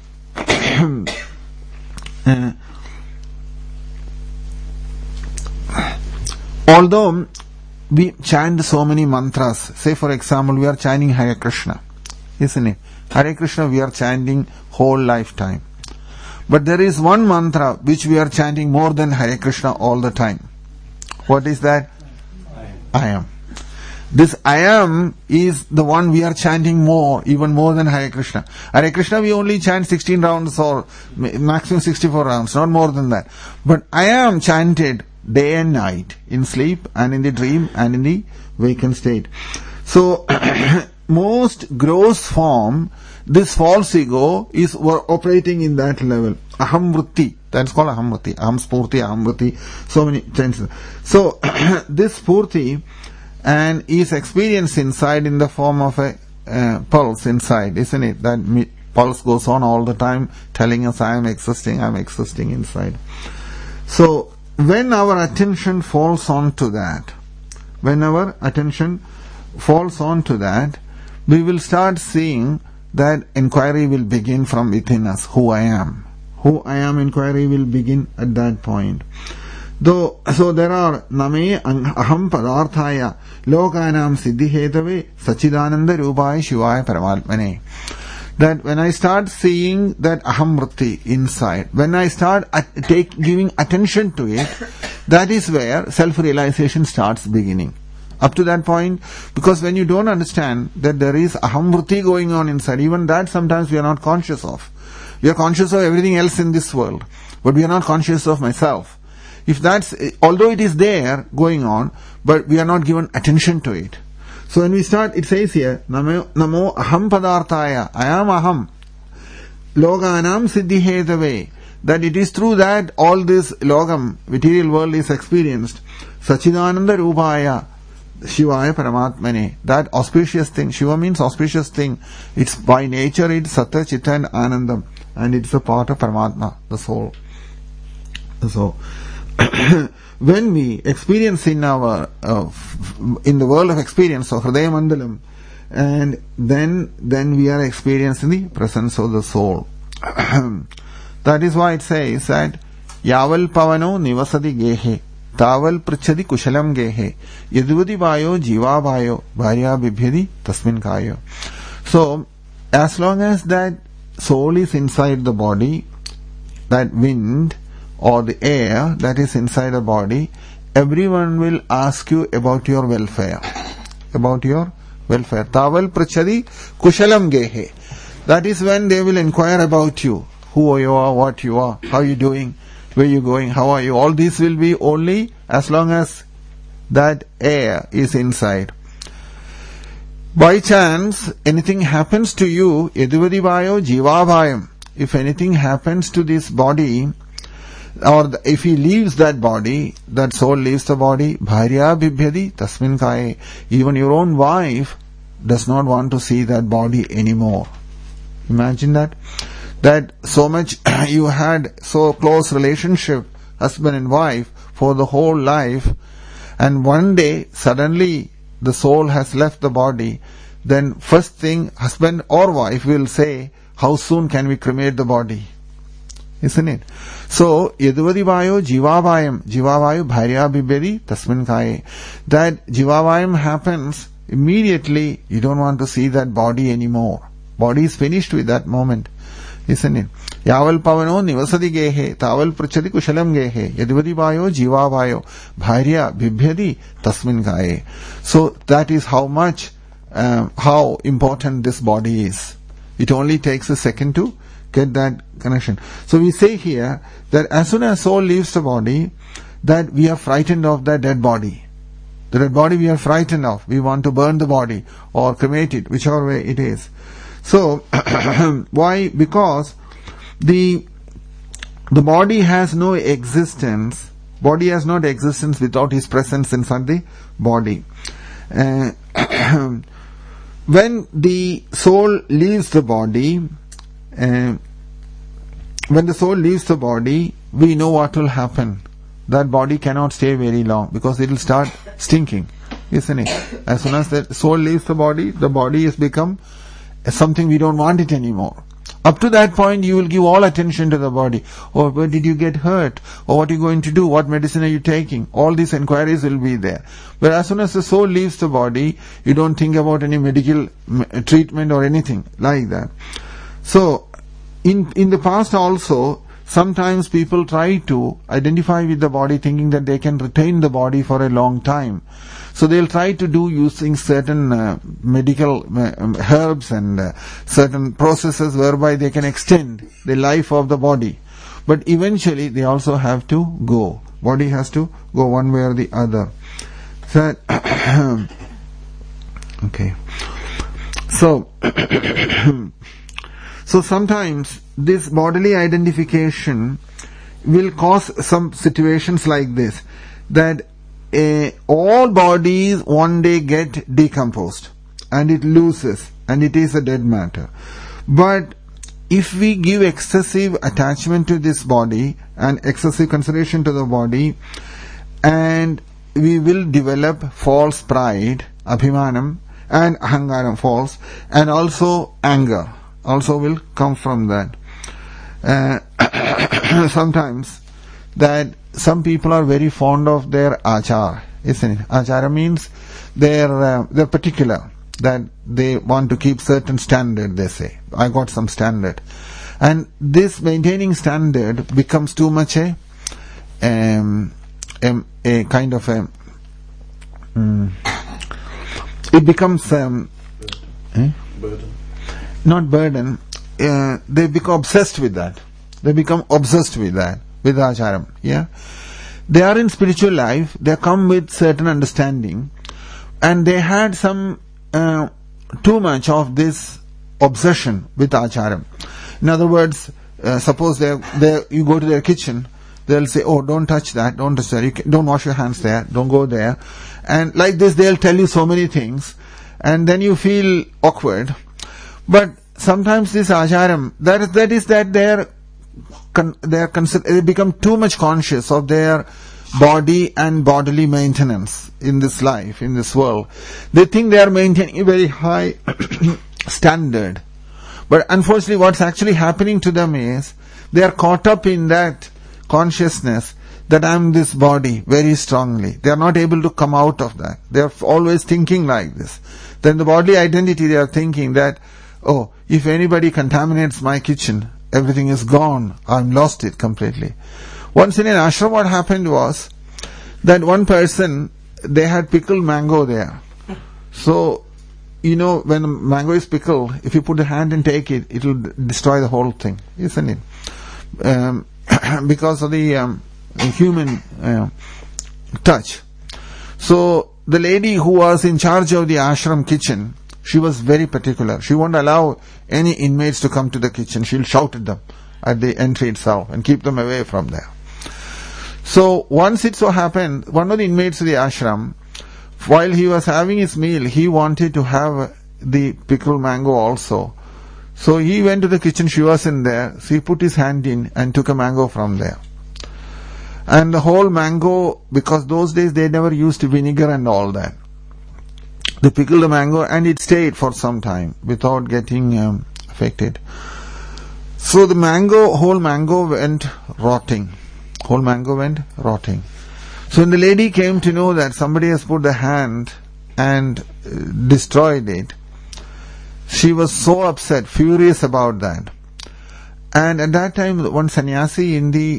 although we chant so many mantras, say for example we are chanting Hare Krishna, isn't it? Hare Krishna we are chanting whole lifetime. But there is one mantra which we are chanting more than Hare Krishna all the time. What is that? I am. This I am is the one we are chanting more, even more than Hare Krishna. Hare Krishna we only chant 16 rounds or maximum 64 rounds, not more than that. But I am chanted day and night, in sleep and in the dream and in the vacant state. So, most gross form, this false ego is operating in that level. Aham vritti, that's called aham vritti. Aham spurti, aham vritti, so many tenses. So, this spurti and is experienced inside in the form of a pulse inside, isn't it? That pulse goes on all the time, telling us I am existing inside. So, when our attention falls on to that, we will start seeing that inquiry will begin from within us, who I am. Who I am inquiry will begin at that point. So there are name aham padarthaya lokanam siddhihetave sachidananda rupaya shivaya paramatmane. That when I start seeing that aham vritti inside, when I start giving attention to it, that is where self-realization starts beginning. Up to that point, because when you don't understand that there is aham vritti going on inside, even that sometimes we are not conscious of. We are conscious of everything else in this world, but we are not conscious of myself. If that's, although it is there going on, but we are not given attention to it. So when we start, it says here, Namo aham padarthaya, I am aham, loganam siddhihetave, that it is through that all this logam, material world is experienced. Sachidananda rupaya, Shivaya Paramatmane, that auspicious thing. Shiva means auspicious thing. It's by nature, it's Satta, Chitta and Anandam, and it's a part of Paramatma, the soul. So, when we experience in our in the world of experience of Hridaya Mandalam, and then we are experiencing the presence of the soul. That is why it says that Yaval Pavano Nivasadi Gehe Taval Prichadi Kushalam Gehe Yaduvadi Vayo Jiva Vayo Bharya Bibhyadi Tasmin Kayo. So as long as that soul is inside the body, that wind or the air that is inside the body, everyone will ask you about your welfare. About your welfare. Taval Prichadi Kushalam Gehe. That is when they will inquire about you. Who you are, what you are, how you doing, where you going, how are you. All these will be only as long as that air is inside. By chance, anything happens to you, Yaduvadi Vayo Jiva Vayam. If anything happens to this body, or if he leaves that body, that soul leaves the body, Bharya Bibhyadi Tasmin Kaye. Even your own wife does not want to see that body anymore. Imagine that. That so much you had so close relationship, husband and wife, for the whole life, and one day suddenly the soul has left the body, then first thing husband or wife will say, how soon can we cremate the body? Isn't it? So, Yaduvadi Vayo Jivavayam, Jivavayu Bharya Bibhyadi Tasmin Kaye. That Jivavayam happens immediately, you don't want to see that body anymore. Body is finished with that moment. Isn't it? Yaval Pavano Nivasadi Gehe, Taval Prichadi Kushalam Gehe, Yaduvadi Vayo Jiva Vayo, Bharya Bibhyadi Tasmin Kaye. So that is how much, how important this body is. It only takes a second to get that connection. So we say here that as soon as soul leaves the body, that we are frightened of the dead body. The dead body we are frightened of. We want to burn the body or cremate it, whichever way it is. So, why? Because the body has no existence. Body has no existence without his presence inside the body. When the soul leaves the body, we know what will happen. That body cannot stay very long because it will start stinking, isn't it? As soon as the soul leaves the body has become something we don't want it anymore. Up to that point, you will give all attention to the body. Oh, where did you get hurt? Or what are you going to do? What medicine are you taking? All these inquiries will be there. But as soon as the soul leaves the body, you don't think about any medical treatment or anything like that. So, in the past also, sometimes people try to identify with the body thinking that they can retain the body for a long time. So they'll try to do using certain medical herbs and certain processes whereby they can extend the life of the body. But eventually they also have to go. Body has to go one way or the other. So, okay. So sometimes this bodily identification will cause some situations like this, that all bodies one day get decomposed and it loses and it is a dead matter. But if we give excessive attachment to this body and excessive consideration to the body, and we will develop false pride, abhimanam, and ahangaram, false, and also anger also will come from that. Sometimes that some people are very fond of their achar, isn't it? Achara means they're particular, that they want to keep certain standard, they say. I got some standard. And this maintaining standard becomes too much a kind of a... it becomes... burden. Not burden. They become obsessed with that. They become obsessed with that, with acharam. Yeah, they are in spiritual life. They come with certain understanding, and they had some too much of this obsession with acharam. In other words, suppose you go to their kitchen, they'll say, "Oh, don't touch that, don't touch that. Don't wash your hands there. Don't go there," and like this, they'll tell you so many things, and then you feel awkward. But sometimes this acharam, that is that they become too much conscious of their body and bodily maintenance in this life, in this world. They think they are maintaining a very high standard. But unfortunately what's actually happening to them is they are caught up in that consciousness that I am this body very strongly. They are not able to come out of that. They are always thinking like this. Then the bodily identity, they are thinking that, oh, if anybody contaminates my kitchen, everything is gone. I've lost it completely. Once in an ashram, what happened was that one person, they had pickled mango there. So, when a mango is pickled, if you put a hand and take it, it will destroy the whole thing, isn't it? Because of the human touch. So, the lady who was in charge of the ashram kitchen, she was very particular. She won't allow any inmates to come to the kitchen. She'll shout at them at the entry itself and keep them away from there. So once it so happened, one of the inmates of the ashram, while he was having his meal, he wanted to have the pickled mango also. So he went to the kitchen, she was in there, so he put his hand in and took a mango from there. And the whole mango, because those days they never used vinegar and all that. They pickled the mango and it stayed for some time without getting affected. So the whole mango went rotting. Whole mango went rotting. So when the lady came to know that somebody has put the hand and destroyed it, she was so upset, furious about that. And at that time, one sannyasi in the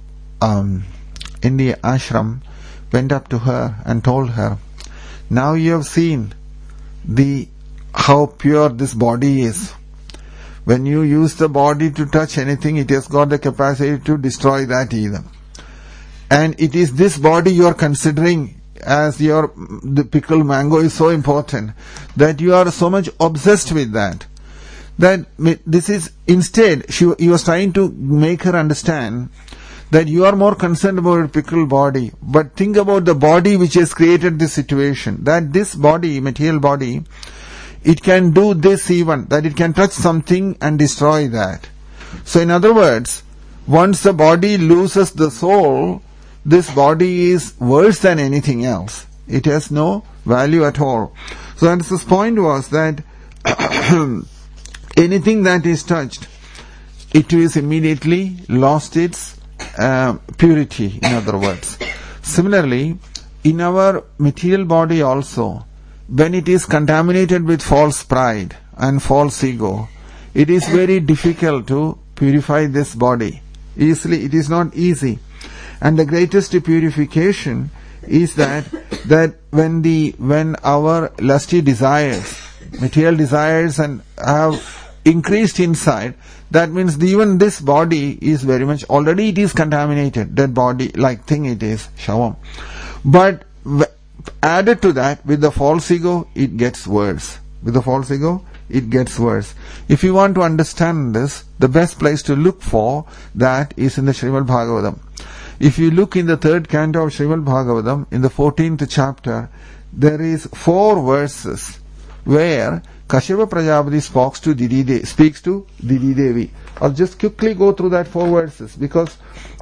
ashram went up to her and told her, now you have seen how pure this body is. When you use the body to touch anything, it has got the capacity to destroy that either. And it is this body you are considering as the pickled mango is so important, that you are so much obsessed with that. That this is, instead, he was trying to make her understand that you are more concerned about a pickled body, but think about the body which has created this situation. That this body, material body, it can do this even, that it can touch something and destroy that. So in other words, once the body loses the soul, this body is worse than anything else. It has no value at all. So his point was that anything that is touched, it is immediately lost its purity, in other words. Similarly, in our material body also, when it is contaminated with false pride and false ego, it is very difficult to purify this body. Easily, it is not easy. And the greatest purification is that when our lusty desires, material desires, and have increased inside, that means even this body is very much, already it is contaminated, dead body like thing it is, shavam. But added to that, with the false ego, it gets worse. With the false ego, it gets worse. If you want to understand this, the best place to look for that is in the Srimad Bhagavatam. If you look in the 3rd canto of Srimad Bhagavatam, in the 14th chapter, there is 4 verses where Kashyapa Prajapati speaks to Didi Devi. I'll just quickly go through that 4 verses because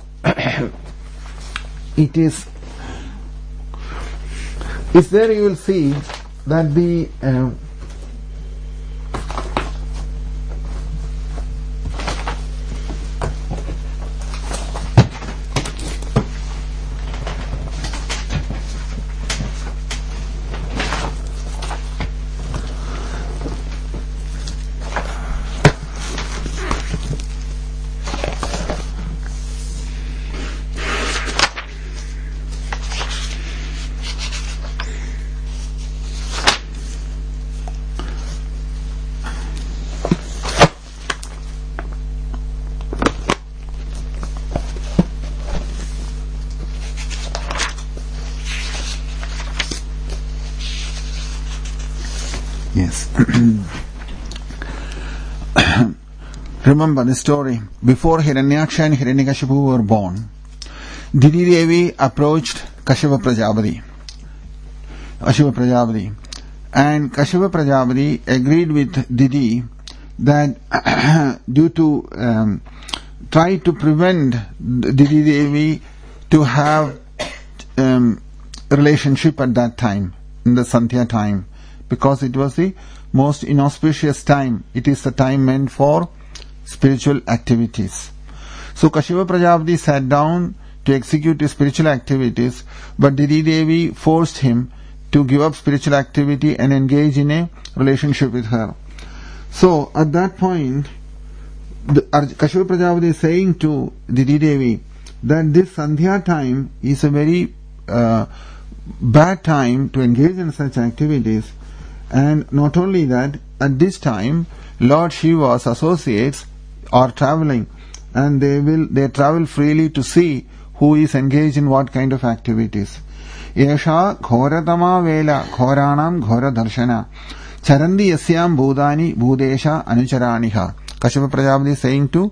it's there you will see that the yes. Remember the story. Before Hiranyaksha and Hiranyakashipu were born, Didi Devi approached Kashyapa Prajapati. And Kashyapa Prajapati agreed with Didi that due to try to prevent Didi Devi to have relationship at that time, in the Sandhya time, because it was the most inauspicious time. It is the time meant for spiritual activities. So Kashyapa Prajapati sat down to execute his spiritual activities, but Didi Devi forced him to give up spiritual activity and engage in a relationship with her. So at that point, Kashyapa Prajapati is saying to Didi Devi that this Sandhya time is a very bad time to engage in such activities. And not only that, at this time, Lord Shiva's associates are traveling, and they travel freely to see who is engaged in what kind of activities. Yesha ghoratama vela ghoranam ghora darshana charandi yasyam bhudani bhudesha anucharaniha. Kashyapa Prajapati is saying to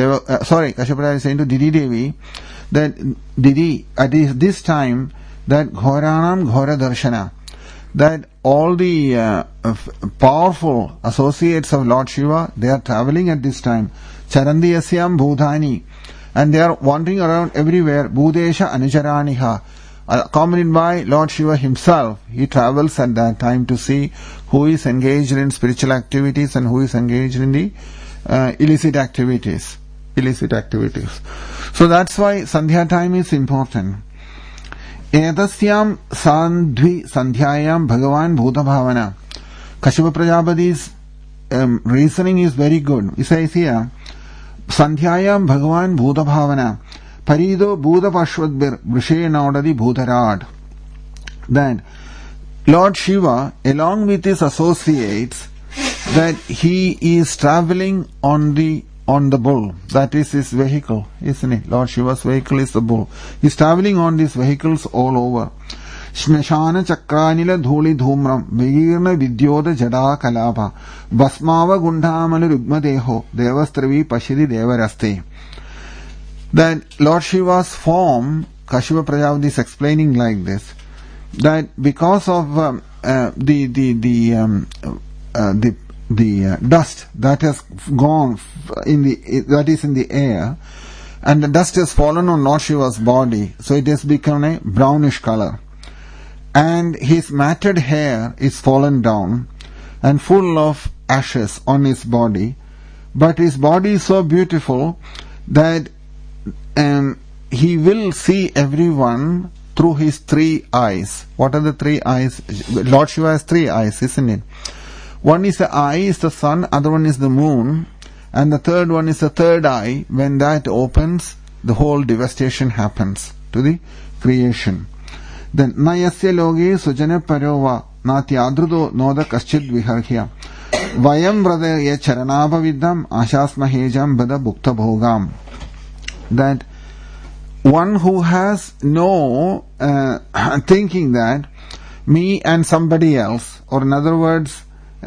Didi Devi that Didi, at this time, that ghoranam ghora darshana, that all the powerful associates of Lord Shiva, they are traveling at this time. Charandi yasyam bhudani, and they are wandering around everywhere. Bhudesha anucharaniha, accompanied by Lord Shiva himself. He travels at that time to see who is engaged in spiritual activities and who is engaged in the illicit activities. So that's why Sandhya time is important. Etasyam sandhvi sandhyayam bhagavan bhuta bhavana. Kashyapa Prajapati's reasoning is very good. He says here, Sandhyayam bhagavan bhuta bhavana parido bhuta pashvadbir vrishe naudadi bhutarad. That Lord Shiva, along with his associates, that he is traveling on the bull. That is his vehicle, isn't it? Lord Shiva's vehicle is the bull. He is traveling on these vehicles all over. Shmeshana chakranila dhuli dhumram vigirna vidyoda jada kalabha basmava gundhamala rugmadeho devastravi pashidi devaraste. That Lord Shiva's form, Kashyapa Prajapati is explaining like this, that because of the dust that has gone that is in the air, and the dust has fallen on Lord Shiva's body, so it has become a brownish color, and his matted hair is fallen down and full of ashes on his body, but his body is so beautiful that he will see everyone through his 3 eyes. What are the 3 eyes? Lord Shiva has 3 eyes, isn't it? One is the eye, is the sun, other one is the moon, and the third one is the third eye. When that opens, the whole devastation happens to the creation. Then Nayasya loge sujana parova natyadrudo noda kaschid viharhya vayam vradaya charanabhavidam ashasmahejam bada bhukta bhogam. That one who has no thinking that me and somebody else, or in other words,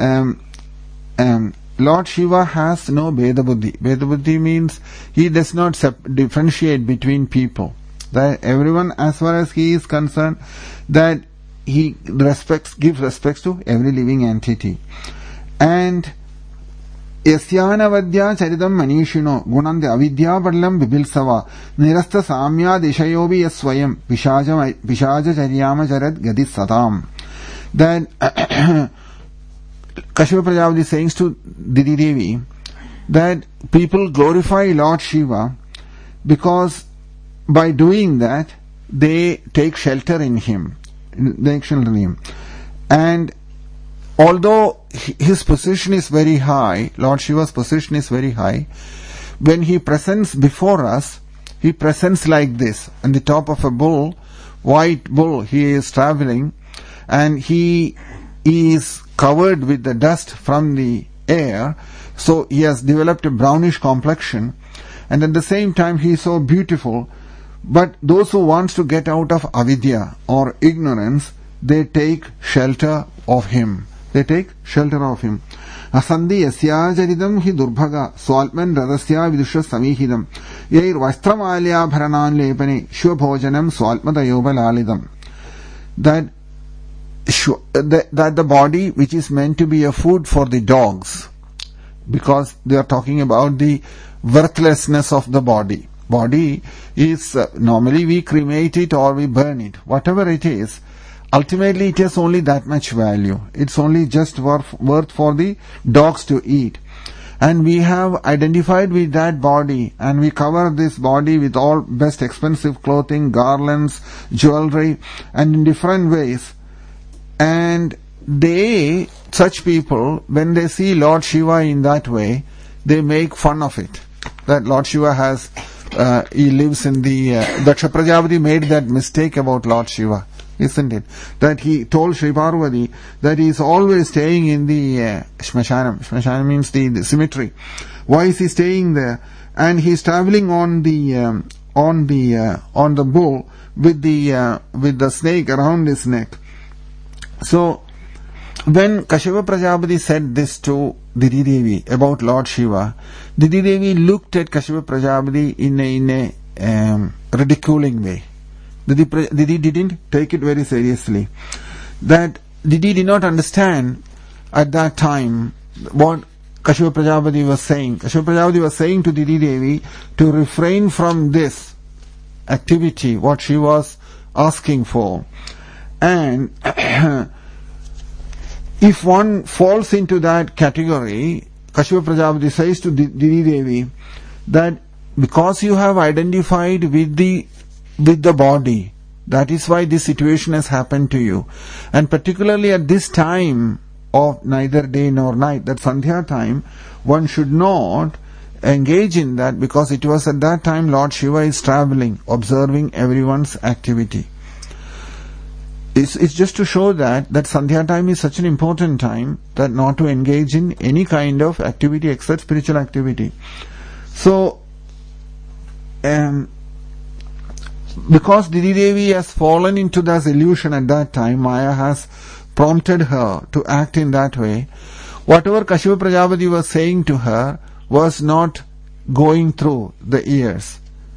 Lord Shiva has no Veda Buddhi. Veda Buddhi means he does not differentiate between people. That everyone, as far as he is concerned, that he gives respects to every living entity. And Yasyanavadya charidam manishino gunande avidya padlam bibilsava nirasta samya dishayobi yaswayam pishaja charyama charad gadis satam. That Kashyapa Prajapati is saying to Didi Devi that people glorify Lord Shiva because by doing that they take shelter in him. And although his position is very high, Lord Shiva's position is very high, when he presents before us, he presents like this. On the top of a bull, white bull, he is traveling, and he is covered with the dust from the air, so he has developed a brownish complexion, and at the same time he is so beautiful. But those who want to get out of avidya or ignorance, they take shelter of him. They take shelter of him. Asandhi yasya jaridam hi durbhaga swalman radasya vidusha samihidam yair vastramalya bharanan lepane shubhojanam swalmadayoba lalidam. That the body which is meant to be a food for the dogs, because they are talking about the worthlessness of the body. Body is normally we cremate it or we burn it. Whatever it is, ultimately it has only that much value. It's only just worth for the dogs to eat. And we have identified with that body, and we cover this body with all best expensive clothing, garlands, jewelry, and in different ways. And such people, when they see Lord Shiva in that way, they make fun of it. That Lord Shiva he lives in the, Daksha Prajapati made that mistake about Lord Shiva, isn't it? That he told Sri Parvati that he is always staying in the Shmashanam. Shmashanam means the cemetery. Why is he staying there? And he is traveling on the bull with the snake around his neck. So, when Kashyapa Prajapati said this to Didi Devi about Lord Shiva, Didi Devi looked at Kashyapa Prajapati in a ridiculing way. Didi didn't take it very seriously. That Didi did not understand at that time what Kashyapa Prajapati was saying. Kashyapa Prajapati was saying to Didi Devi to refrain from this activity, what she was asking for. And if one falls into that category, Kashyapa Prajapati says to Didi Devi that because you have identified with the body, that is why this situation has happened to you. And particularly at this time of neither day nor night, that Sandhya time, one should not engage in that, because it was at that time, Lord Shiva is traveling, observing everyone's activity. it's just to show that Sandhya time is such an important time that not to engage in any kind of activity except spiritual activity. So, because Didi Devi has fallen into this illusion at that time, Maya has prompted her to act in that way. Whatever Kashyapa Prajapati was saying to her was not going through the ears.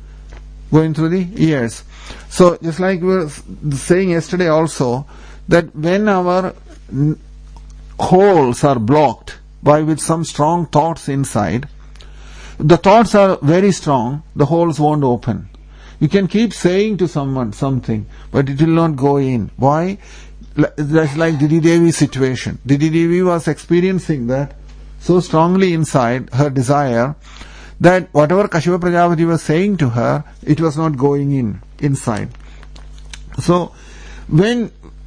So, just like we were saying yesterday also, that when our holes are blocked with some strong thoughts inside, the thoughts are very strong, the holes won't open. You can keep saying to someone something, but it will not go in. Why? That's like Didi Devi's situation. Didi Devi was experiencing that so strongly inside, her desire, that whatever Kashyapa Prajapati was saying to her, it was not going inside. So, when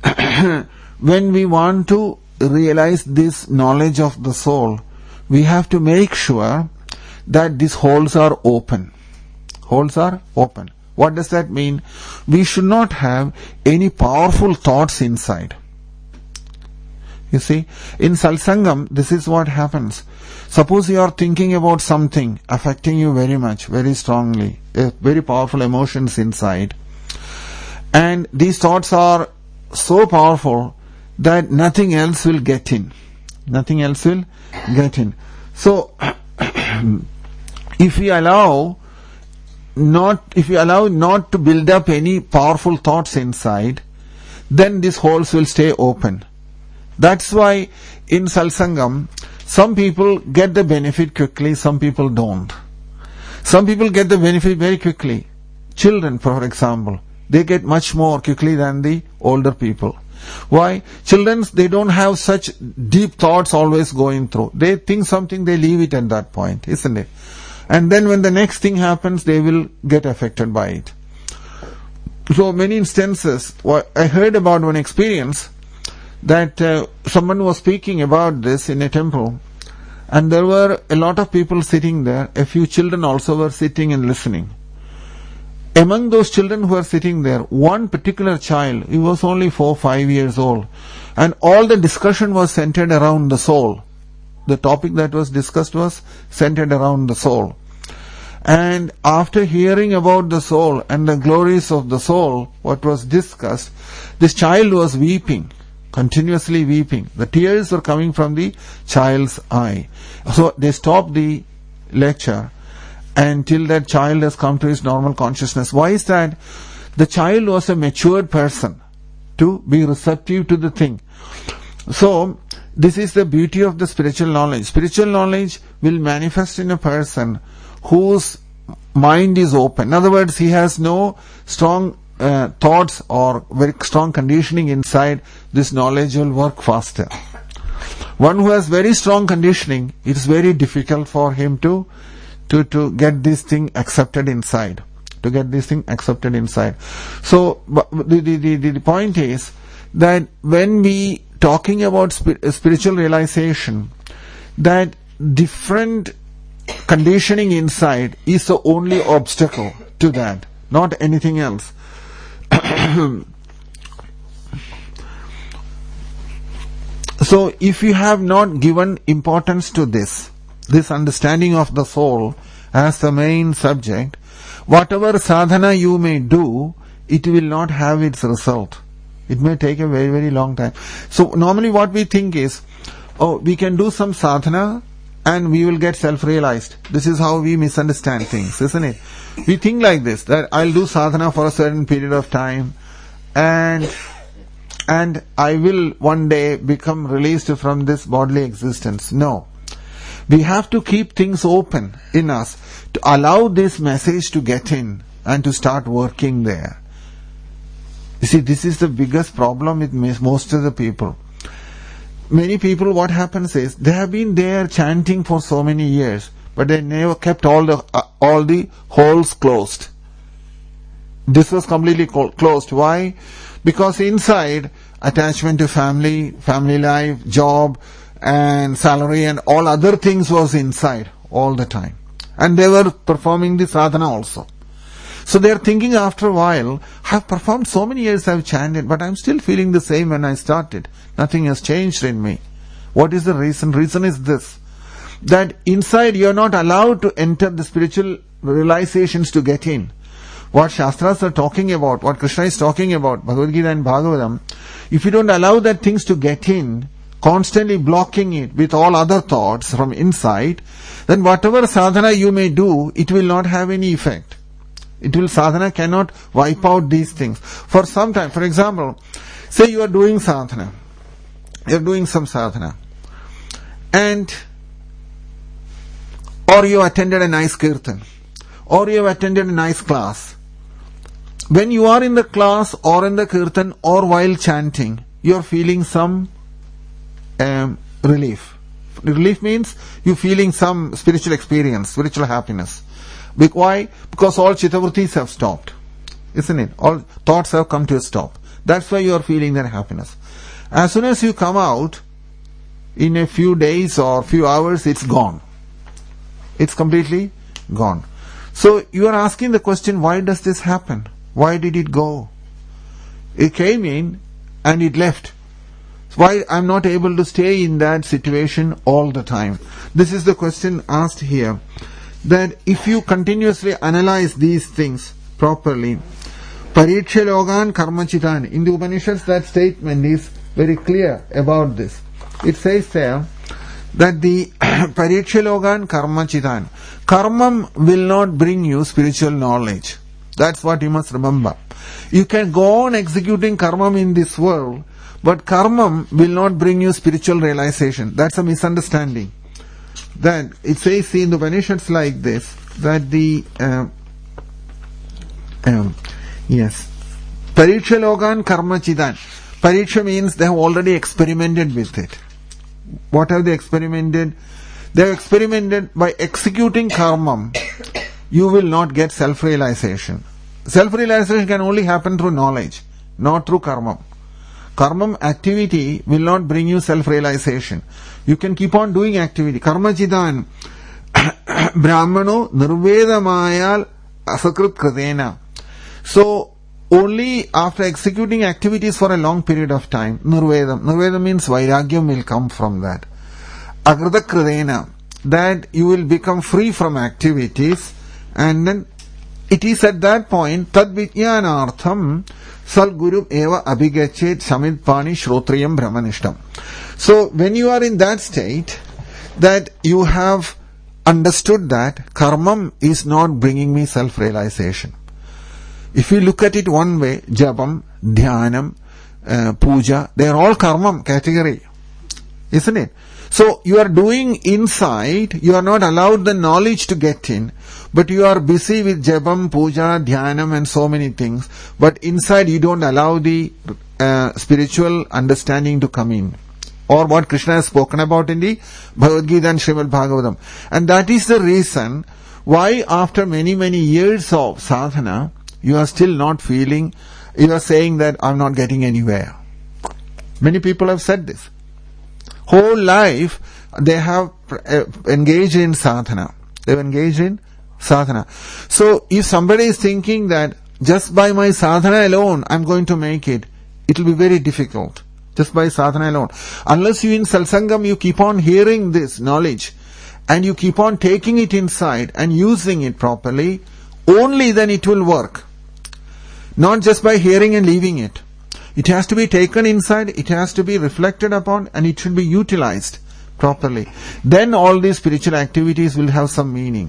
we want to realize this knowledge of the soul, we have to make sure that these holes are open. Holes are open. What does that mean? We should not have any powerful thoughts inside. You see, in Satsangam, this is what happens. Suppose you are thinking about something affecting you very much, very strongly, very powerful emotions inside, and these thoughts are so powerful that nothing else will get in. Nothing else will get in. So, if we allow not to build up any powerful thoughts inside, then these holes will stay open. That's why in Satsangam, some people get the benefit quickly, some people don't. Some people get the benefit very quickly. Children, for example, they get much more quickly than the older people. Why? Children, they don't have such deep thoughts always going through. They think something, they leave it at that point, isn't it? And then when the next thing happens, they will get affected by it. So many instances, I heard about one experience that someone was speaking about this in a temple, and there were a lot of people sitting there. A few children also were sitting and listening. Among those children who were sitting there, one particular child, he was only 4 or 5 years old, and all the discussion was centered around the soul. The topic that was discussed was centered around the soul. And after hearing about the soul and the glories of the soul, what was discussed, this child was weeping, continuously weeping. The tears were coming from the child's eye. So they stopped the lecture until that child has come to his normal consciousness. Why is that? The child was a matured person to be receptive to the thing. So, this is the beauty of the spiritual knowledge. Spiritual knowledge will manifest in a person whose mind is open. In other words, he has no strong thoughts or very strong conditioning inside. This knowledge will work faster. One who has very strong conditioning, it is very difficult for him to get this thing accepted inside. So, the point is that when we talking about spiritual realization, that different conditioning inside is the only obstacle to that, not anything else. So, if you have not given importance to this understanding of the soul as the main subject, whatever sadhana you may do, it will not have its result. It may take a very, very long time. So normally what we think is, we can do some sadhana and we will get self-realized. This is how we misunderstand things, isn't it? We think like this, that I'll do sadhana for a certain period of time and I will one day become released from this bodily existence. No. We have to keep things open in us to allow this message to get in and to start working there. You see, this is the biggest problem with most of the people. Many people, what happens is, they have been there chanting for so many years, but they never kept all the holes closed. This was completely closed. Why? Because inside, attachment to family life, job, and salary and all other things was inside all the time. And they were performing the sadhana also. So they are thinking after a while, I've performed so many years, I've chanted, but I'm still feeling the same when I started. Nothing has changed in me. What is the reason? Reason is this, that inside you are not allowed to enter the spiritual realizations to get in. What Shastras are talking about, what Krishna is talking about, Bhagavad Gita and Bhagavatam, if you don't allow that things to get in, constantly blocking it with all other thoughts from inside, then whatever sadhana you may do, it will not have any effect. Sadhana cannot wipe out these things. For some time, for example, say you are doing sadhana, you are doing some sadhana, or you attended a nice kirtan, or you have attended a nice class. When you are in the class or in the kirtan or while chanting, you are feeling some relief. Relief means you are feeling some spiritual experience, spiritual happiness. Why? Because all chittavrittis have stopped. Isn't it? All thoughts have come to a stop. That's why you are feeling that happiness. As soon as you come out, in a few days or few hours, it's gone. It's completely gone. So you are asking the question, why does this happen? Why did it go? It came in and it left. Why I'm not able to stay in that situation all the time? This is the question asked here. That if you continuously analyze these things properly, Pariksha Logan Karmachitan, in the Upanishads that statement is very clear about this. It says there that the Pariksha Logan Karmachitan, karma will not bring you spiritual knowledge. That's what you must remember. You can go on executing karma in this world, but karma will not bring you spiritual realization. That's a misunderstanding. That it says in the Upanishads like this, that the Pariksha Logan Karma Chidan. Pariksha means they have already experimented with it. What have they experimented? They have experimented by executing karma. You will not get self-realization. Self-realization can only happen through knowledge, not through karma. Karma activity will not bring you self-realization. You can keep on doing activity. Karma chidan brahmano nirvedamayal asakrit kritena. So, only after executing activities for a long period of time, nirvedam means vairagyam will come from that. Agrita kritena, that you will become free from activities, and then it is at that point, tad vijnanartham sal guru eva abhigachet samid pani shrotriyam brahmanishtam. So when you are in that state, that you have understood that karma is not bringing me self-realization. If you look at it one way, jabam, dhyanam, puja, they are all karma category. Isn't it? So you are doing inside, you are not allowed the knowledge to get in, but you are busy with jabam, puja, dhyanam and so many things, but inside you don't allow the spiritual understanding to come in. Or what Krishna has spoken about in the Bhagavad Gita and Srimad Bhagavatam. And that is the reason why after many, many years of sadhana, you are still not feeling, you are saying that I'm not getting anywhere. Many people have said this. Whole life they have engaged in sadhana. They have engaged in sadhana. So if somebody is thinking that just by my sadhana alone I'm going to make it, it will be very difficult. Just by sadhana alone. Unless you in Salsangam you keep on hearing this knowledge and you keep on taking it inside and using it properly, only then it will work. Not just by hearing and leaving it. It has to be taken inside, it has to be reflected upon, and it should be utilized properly. Then all these spiritual activities will have some meaning.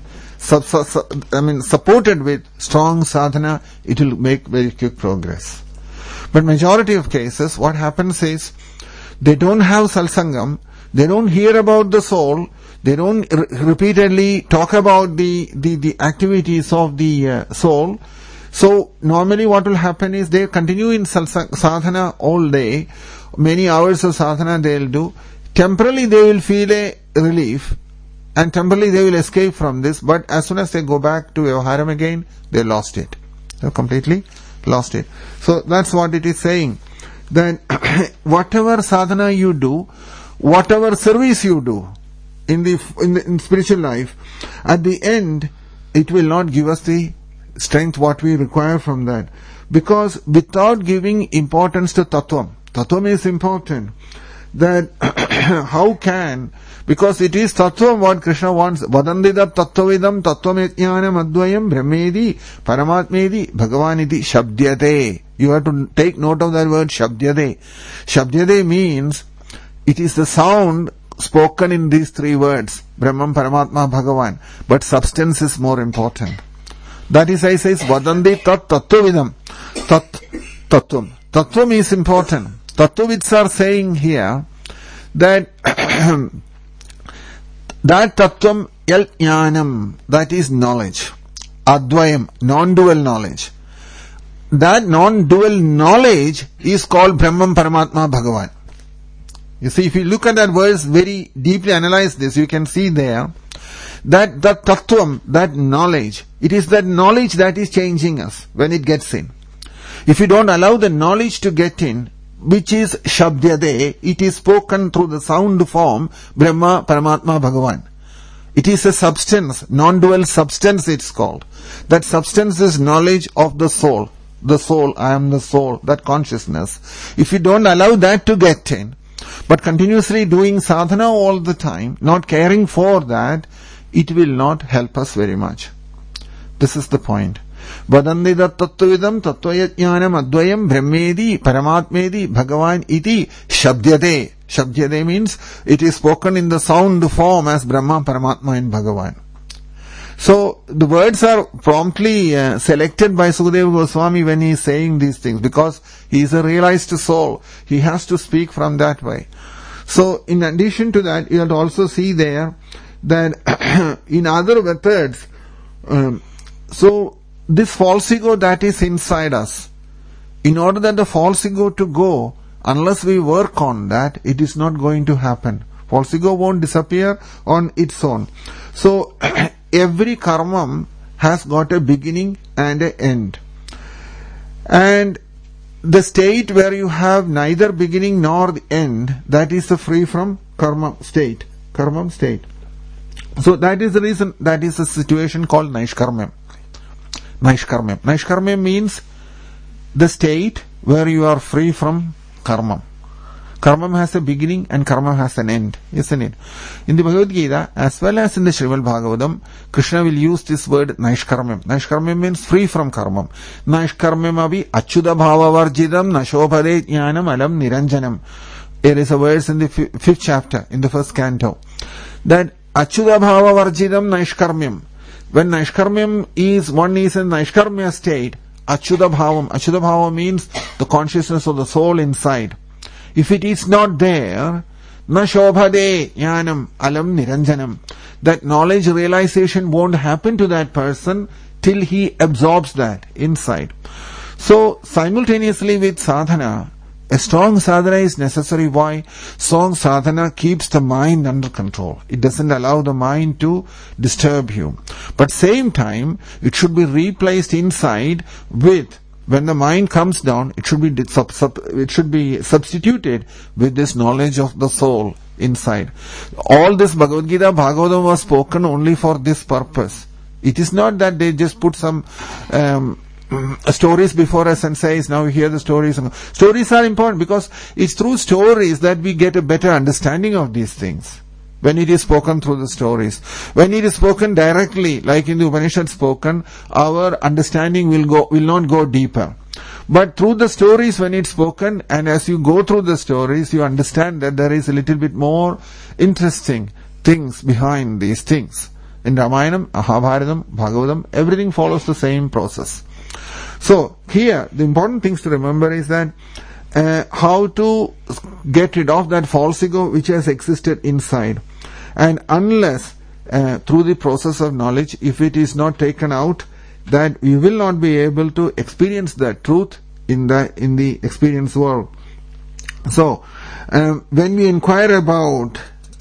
Supported with strong sadhana, it will make very quick progress. But majority of cases, what happens is, they don't have salsangam, they don't hear about the soul, they don't repeatedly talk about the activities of the soul. So normally what will happen is they continue in sadhana all day, many hours of sadhana they will do. Temporarily they will feel a relief and temporarily they will escape from this, but as soon as they go back to Vyavaharam again, they lost it. They completely lost it. So that's what it is saying. That whatever sadhana you do, whatever service you do in spiritual life, at the end it will not give us the strength what we require from that. Because without giving importance to Tattvam is important. That how can, because it is Tattvam what Krishna wants. Vadandida Tattvavidam Tattvam Yajnanam Advayam Brahmedi Paramatmedi Bhagavaniti Shabdyate. You have to take note of that word Shabdyate. Shabdyate means it is the sound spoken in these three words, Brahman, Paramatma, Bhagavan. But substance is more important. That is, I says, Vadandi Tat Tattvavidam. Tattvam. Tattvam is important. Tattvavids are saying here that that Tattvam Yal Jnanam, that is knowledge. Advayam, non-dual knowledge. That non-dual knowledge is called Brahman, Paramatma, Bhagavan. You see, if you look at that verse very deeply, analyze this, you can see there that the Tattvam, that knowledge, it is that knowledge that is changing us when it gets in. If you don't allow the knowledge to get in, which is Shabdyade, it is spoken through the sound form, Brahma, Paramatma, Bhagavan. It is a substance, non-dual substance it's called. That substance is knowledge of the soul. The soul, I am the soul, that consciousness. If you don't allow that to get in, but continuously doing sadhana all the time, not caring for that, it will not help us very much. This is the point. Vadandida tattvavidam tattvayajnanam advayam brahmedi paramatmedi bhagavan iti shabdyate. Shabdyate means it is spoken in the sound form as Brahma, Paramatma and Bhagavan. So the words are promptly selected by Sukadeva Goswami when he is saying these things, because he is a realized soul. He has to speak from that way. So in addition to that, you have to also see there that in other methods, so this false ego that is inside us, in order that the false ego to go, unless we work on that, it is not going to happen. False ego won't disappear on its own. So every karma has got a beginning and an end. And the state where you have neither beginning nor the end, that is the free from karma state. Karma state. So that is the reason, that is a situation called Naishkarmyam. Naishkarmyam. Naishkarmyam means the state where you are free from karma. Karma has a beginning and karma has an end, isn't it? In the Bhagavad Gita, as well as in the Srimad Bhagavatam, Krishna will use this word Naishkarmyam. Naishkarmyam means free from karma. Naishkarmyam avi achyuta bhava varjidam nashopade jnanam alam niranjanam. There is a verse in the 5th chapter, in the 1st canto, that achyuta bhava varjidam naishkarmyam. When Naishkarmyam is, one is in Naishkarmya state, achyuta bhava means the consciousness of the soul inside. If it is not there, na shobhade jnanam alam niranjanam. That knowledge realization won't happen to that person till he absorbs that inside. So simultaneously with sadhana, a strong sadhana is necessary. Why? Strong sadhana keeps the mind under control. It doesn't allow the mind to disturb you. But same time, it should be replaced inside with, when the mind comes down, it should be substituted with this knowledge of the soul inside. All this Bhagavad Gita, Bhagavatam was spoken only for this purpose. It is not that they just put some stories before us and says, now you hear the stories. Stories are important because it's through stories that we get a better understanding of these things. When it is spoken through the stories. When it is spoken directly, like in the Upanishad spoken, our understanding will not go deeper. But through the stories when it's spoken, and as you go through the stories, you understand that there is a little bit more interesting things behind these things. In Ramayana, Mahabharatam, Bhagavatam, everything follows the same process. So here, the important things to remember is that how to get rid of that false ego which has existed inside. And unless through the process of knowledge, if it is not taken out, that we will not be able to experience that truth in the experience world. So when we inquire about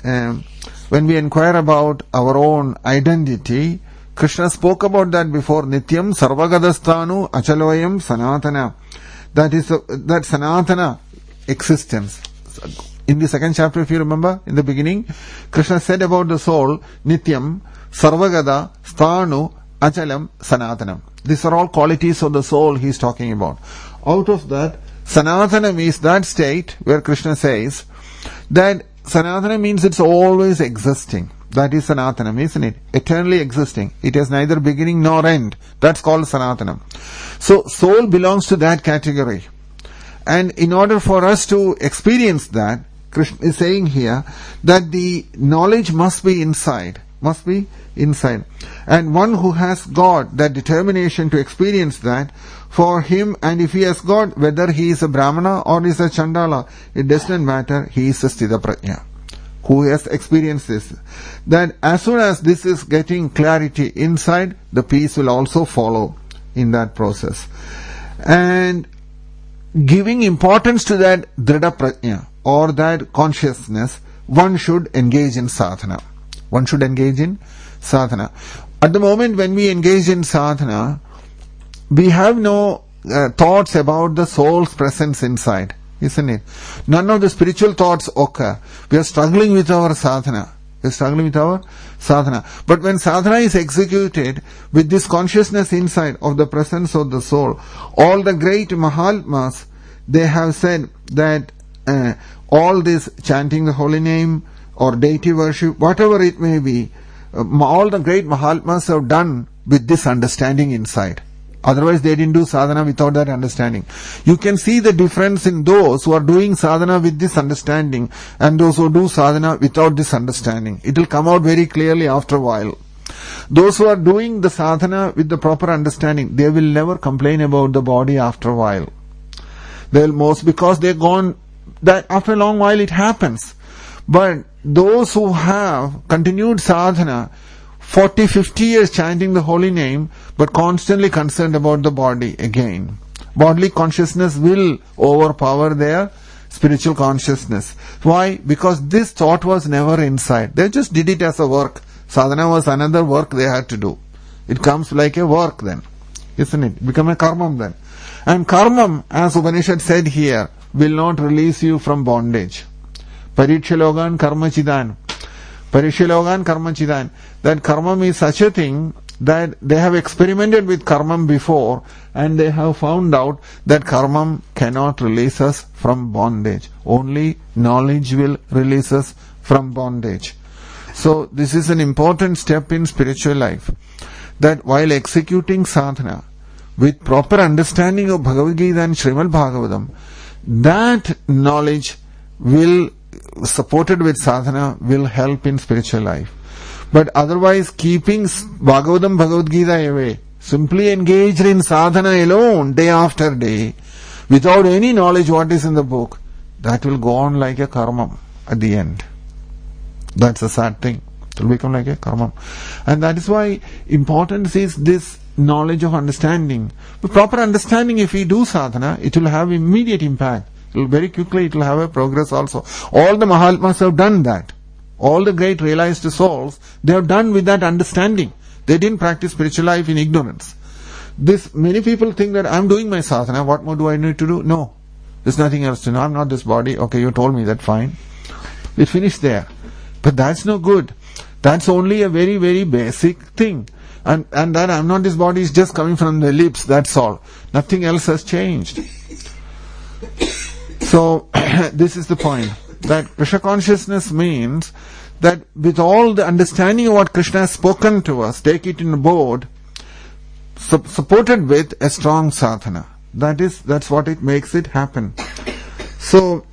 our own identity, Krishna spoke about that before. Nityam sarvagadastanu achaloyam sanatana. That is that sanatana existence. In the 2nd chapter, if you remember, in the beginning, Krishna said about the soul, Nityam, Sarvagada, Sthanu, Achalam, Sanatanam. These are all qualities of the soul he is talking about. Out of that, Sanatanam is that state where Krishna says that Sanatana means it's always existing. That is Sanatanam, isn't it? Eternally existing. It has neither beginning nor end. That's called Sanatanam. So, soul belongs to that category. And in order for us to experience that, Krishna is saying here that the knowledge must be inside. Must be inside. And one who has got that determination to experience that, for him, and if he has got, whether he is a Brahmana or is a Chandala, it doesn't matter, he is a Sthita Prajna, who has experienced this. That as soon as this is getting clarity inside, the peace will also follow in that process. And giving importance to that Dhrida Prajna, or that consciousness, one should engage in sadhana. One should engage in sadhana. At the moment when we engage in sadhana, we have no thoughts about the soul's presence inside, isn't it? None of the spiritual thoughts occur. We are struggling with our sadhana. We are struggling with our sadhana. But when sadhana is executed with this consciousness inside of the presence of the soul, all the great Mahatmas, they have said that all this chanting the holy name or deity worship, whatever it may be, all the great Mahatmas have done with this understanding inside. Otherwise they didn't do sadhana without that understanding. You can see the difference in those who are doing sadhana with this understanding and those who do sadhana without this understanding. It will come out very clearly after a while. Those who are doing the sadhana with the proper understanding, they will never complain about the body after a while. They will most, because they're gone, that after a long while it happens. But those who have continued sadhana, 40, 50 years chanting the holy name, but constantly concerned about the body again. Bodily consciousness will overpower their spiritual consciousness. Why? Because this thought was never inside. They just did it as a work. Sadhana was another work they had to do. It comes like a work then, isn't it? Become a karmam then. And karmam, as Upanishad said here, will not release you from bondage. Parikshalogan karma chidan. Parishalogan karma chidan. That karma is such a thing that they have experimented with karma before and they have found out that karma cannot release us from bondage. Only knowledge will release us from bondage. So this is an important step in spiritual life. That while executing sadhana with proper understanding of Bhagavad Gita and Srimad Bhagavatam, that knowledge will, supported with sadhana, will help in spiritual life. But otherwise, keeping Bhagavatam, Bhagavad Gita away, simply engaged in sadhana alone, day after day, without any knowledge what is in the book, that will go on like a karma at the end. That's a sad thing. It will become like a karma. And that is why importance is this knowledge of understanding. With proper understanding, if we do sadhana, it will have immediate impact. Very quickly it will have a progress also. All the Mahatmas have done that. All the great realized souls, they have done with that understanding. They didn't practice spiritual life in ignorance. Many people think that I'm doing my sadhana, what more do I need to do? No. There's nothing else to know. I'm not this body. Okay, you told me that, fine. It finished there. But that's no good. That's only a very, very basic thing. And that I'm not this body is just coming from the lips, that's all. Nothing else has changed. So, this is the point. That Krishna consciousness means that with all the understanding of what Krishna has spoken to us, take it in a board, supported with a strong sadhana. That's what it makes it happen. So,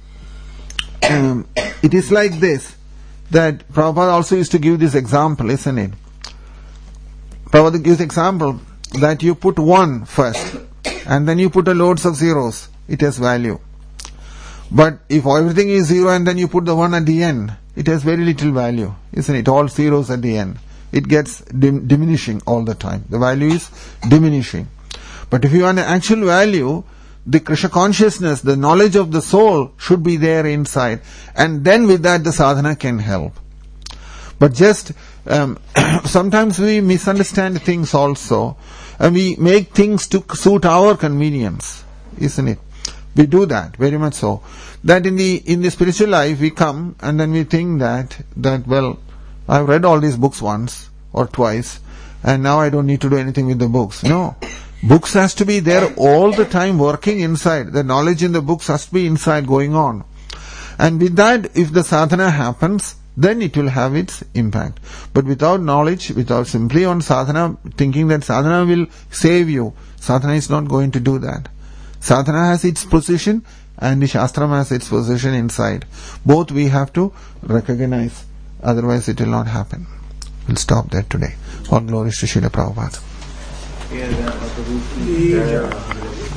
it is like this, that Prabhupada also used to give this example, isn't it? Prabhupada gives example that you put 1 first, and then you put a loads of zeros. It has value. But if everything is 0 and then you put the 1 at the end, it has very little value, isn't it? All zeros at the end. It gets diminishing all the time. The value is diminishing. But if you want an actual value, the Krishna consciousness, the knowledge of the soul should be there inside. And then with that the sadhana can help. But just sometimes we misunderstand things also. And we make things to suit our convenience, isn't it? We do that, very much so. That in the spiritual life we come and then we think that well, I've read all these books once or twice and now I don't need to do anything with the books. No. Books has to be there all the time working inside. The knowledge in the books has to be inside going on. And with that, if the sadhana happens, then it will have its impact. But without knowledge, without simply on sadhana, thinking that sadhana will save you, sadhana is not going to do that. Sadhana has its position and the Shastram has its position inside. Both we have to recognize, otherwise it will not happen. We'll stop there today. All glories to Srila Prabhupada.